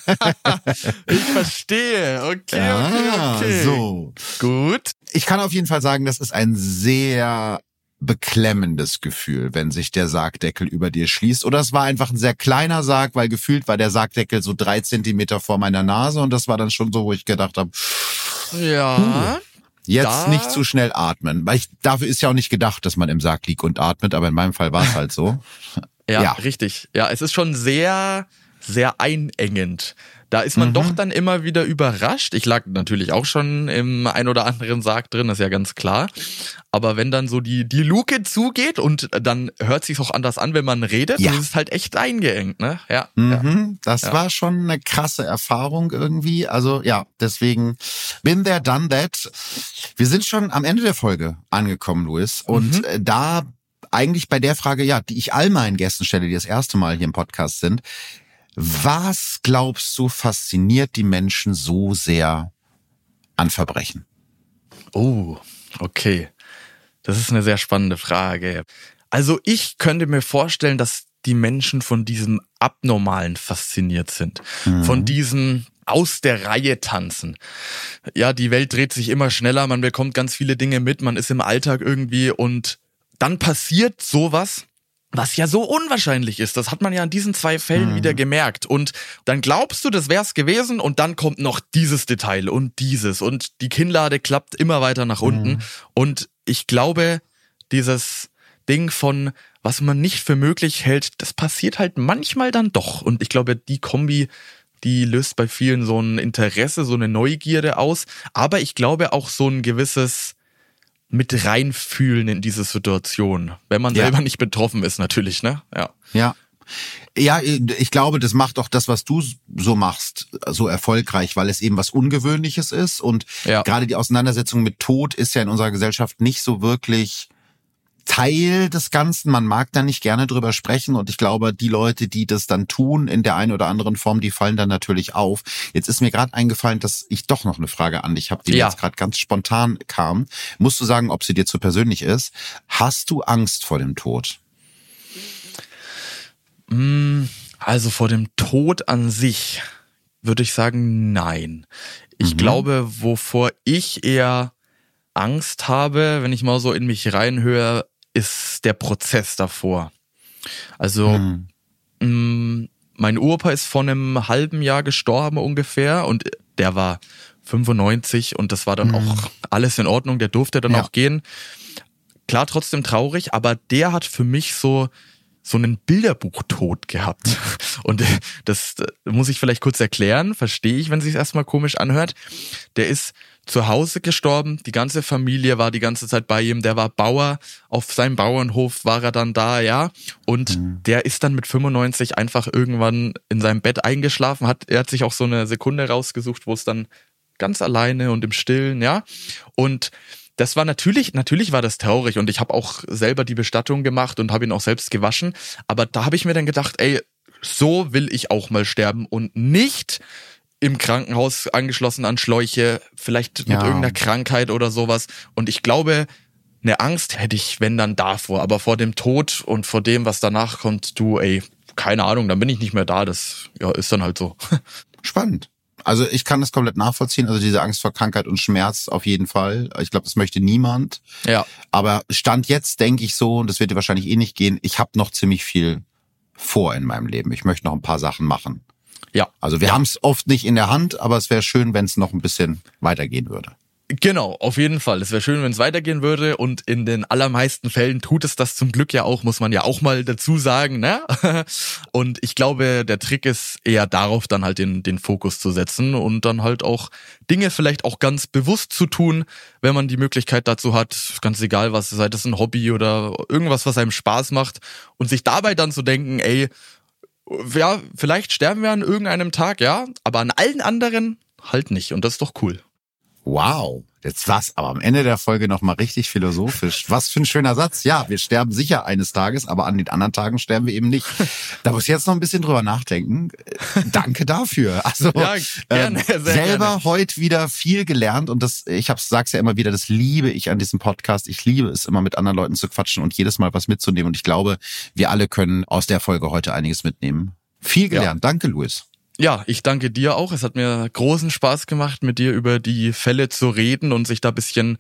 Ich verstehe. Okay. So. Gut. Ich kann auf jeden Fall sagen, das ist ein sehr beklemmendes Gefühl, wenn sich der Sargdeckel über dir schließt. Oder es war einfach ein sehr kleiner Sarg, weil gefühlt war der Sargdeckel so 3 Zentimeter vor meiner Nase und das war dann schon so, wo ich gedacht habe, ja, jetzt nicht zu schnell atmen. Weil dafür ist ja auch nicht gedacht, dass man im Sarg liegt und atmet, aber in meinem Fall war es halt so. Ja, richtig. Ja, es ist schon sehr, sehr einengend. Da ist man doch dann immer wieder überrascht. Ich lag natürlich auch schon im ein oder anderen Sarg drin, ist ja ganz klar. Aber wenn dann so die Luke zugeht und dann hört sich's auch anders an, wenn man redet, dann ist es halt echt eingeengt, ne? Ja. Das war schon eine krasse Erfahrung irgendwie. Also ja, deswegen been there, done that. Wir sind schon am Ende der Folge angekommen, Luis. Und da eigentlich bei der Frage, ja, die ich all meinen Gästen stelle, die das erste Mal hier im Podcast sind, was glaubst du fasziniert die Menschen so sehr an Verbrechen? Oh, okay. Das ist eine sehr spannende Frage. Also ich könnte mir vorstellen, dass die Menschen von diesem Abnormalen fasziniert sind. Von diesem aus der Reihe tanzen. Ja, die Welt dreht sich immer schneller, man bekommt ganz viele Dinge mit, man ist im Alltag irgendwie und dann passiert sowas, was ja so unwahrscheinlich ist. Das hat man ja an diesen 2 Fällen wieder gemerkt. Und dann glaubst du, das wär's gewesen und dann kommt noch dieses Detail und dieses und die Kinnlade klappt immer weiter nach unten. Und ich glaube, dieses Ding von, was man nicht für möglich hält, das passiert halt manchmal dann doch. Und ich glaube, die Kombi, die löst bei vielen so ein Interesse, so eine Neugierde aus. Aber ich glaube auch so ein gewisses mit reinfühlen in diese Situation, wenn man selber nicht betroffen ist natürlich, ne? Ja. Ja, ich glaube, das macht auch das, was du so machst, so erfolgreich, weil es eben was Ungewöhnliches ist und gerade die Auseinandersetzung mit Tod ist ja in unserer Gesellschaft nicht so wirklich Teil des Ganzen. Man mag da nicht gerne drüber sprechen und ich glaube, die Leute, die das dann tun in der einen oder anderen Form, die fallen dann natürlich auf. Jetzt ist mir gerade eingefallen, dass ich doch noch eine Frage an dich habe, die mir jetzt gerade ganz spontan kam. Musst du sagen, ob sie dir zu persönlich ist. Hast du Angst vor dem Tod? Also vor dem Tod an sich würde ich sagen, nein. Ich glaube, wovor ich eher Angst habe, wenn ich mal so in mich reinhöre, ist der Prozess davor. Also mein Opa ist vor einem halben Jahr gestorben ungefähr und der war 95 und das war dann auch alles in Ordnung, der durfte dann auch gehen. Klar, trotzdem traurig, aber der hat für mich so einen Bilderbuchtod gehabt. Und das muss ich vielleicht kurz erklären, verstehe ich, wenn es sich erstmal komisch anhört. Der ist zu Hause gestorben, die ganze Familie war die ganze Zeit bei ihm, der war Bauer, auf seinem Bauernhof war er dann da, ja, und der ist dann mit 95 einfach irgendwann in seinem Bett eingeschlafen, er hat sich auch so eine Sekunde rausgesucht, wo es dann ganz alleine und im Stillen, ja, und das war natürlich war das traurig und ich habe auch selber die Bestattung gemacht und habe ihn auch selbst gewaschen, aber da habe ich mir dann gedacht, ey, so will ich auch mal sterben und nicht im Krankenhaus angeschlossen an Schläuche, vielleicht mit irgendeiner Krankheit oder sowas. Und ich glaube, eine Angst hätte ich, wenn dann davor. Aber vor dem Tod und vor dem, was danach kommt, keine Ahnung, dann bin ich nicht mehr da. Das ist dann halt so. Spannend. Also ich kann das komplett nachvollziehen. Also diese Angst vor Krankheit und Schmerz auf jeden Fall. Ich glaube, das möchte niemand. Ja. Aber Stand jetzt denke ich so, und das wird dir wahrscheinlich eh nicht gehen, ich habe noch ziemlich viel vor in meinem Leben. Ich möchte noch ein paar Sachen machen. Ja. Also wir haben es oft nicht in der Hand, aber es wäre schön, wenn es noch ein bisschen weitergehen würde. Genau, auf jeden Fall. Es wäre schön, wenn es weitergehen würde und in den allermeisten Fällen tut es das zum Glück ja auch, muss man ja auch mal dazu sagen, ne? Und ich glaube, der Trick ist eher darauf, dann halt den Fokus zu setzen und dann halt auch Dinge vielleicht auch ganz bewusst zu tun, wenn man die Möglichkeit dazu hat, ganz egal was, sei das ein Hobby oder irgendwas, was einem Spaß macht und sich dabei dann zu denken, ey, ja, vielleicht sterben wir an irgendeinem Tag, ja, aber an allen anderen halt nicht und das ist doch cool. Wow, jetzt war's aber am Ende der Folge nochmal richtig philosophisch. Was für ein schöner Satz. Ja, wir sterben sicher eines Tages, aber an den anderen Tagen sterben wir eben nicht. Da muss ich jetzt noch ein bisschen drüber nachdenken. Danke dafür. Also ja, gerne, sehr selber gerne. Heute wieder viel gelernt und sag's ja immer wieder, das liebe ich an diesem Podcast. Ich liebe es immer mit anderen Leuten zu quatschen und jedes Mal was mitzunehmen und ich glaube, wir alle können aus der Folge heute einiges mitnehmen. Viel gelernt. Ja. Danke, Luis. Ja, ich danke dir auch. Es hat mir großen Spaß gemacht, mit dir über die Fälle zu reden und sich da ein bisschen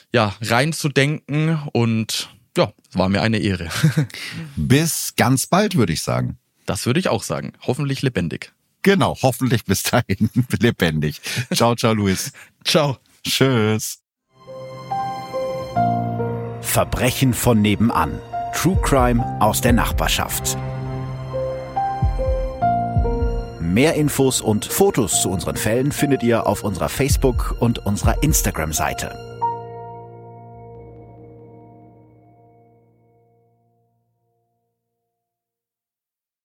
reinzudenken. Und ja, es war mir eine Ehre. Bis ganz bald, würde ich sagen. Das würde ich auch sagen. Hoffentlich lebendig. Genau, hoffentlich bis dahin lebendig. Ciao, ciao, Luis. Ciao. Tschüss. Verbrechen von nebenan. True Crime aus der Nachbarschaft. Mehr Infos und Fotos zu unseren Fällen findet ihr auf unserer Facebook- und unserer Instagram-Seite.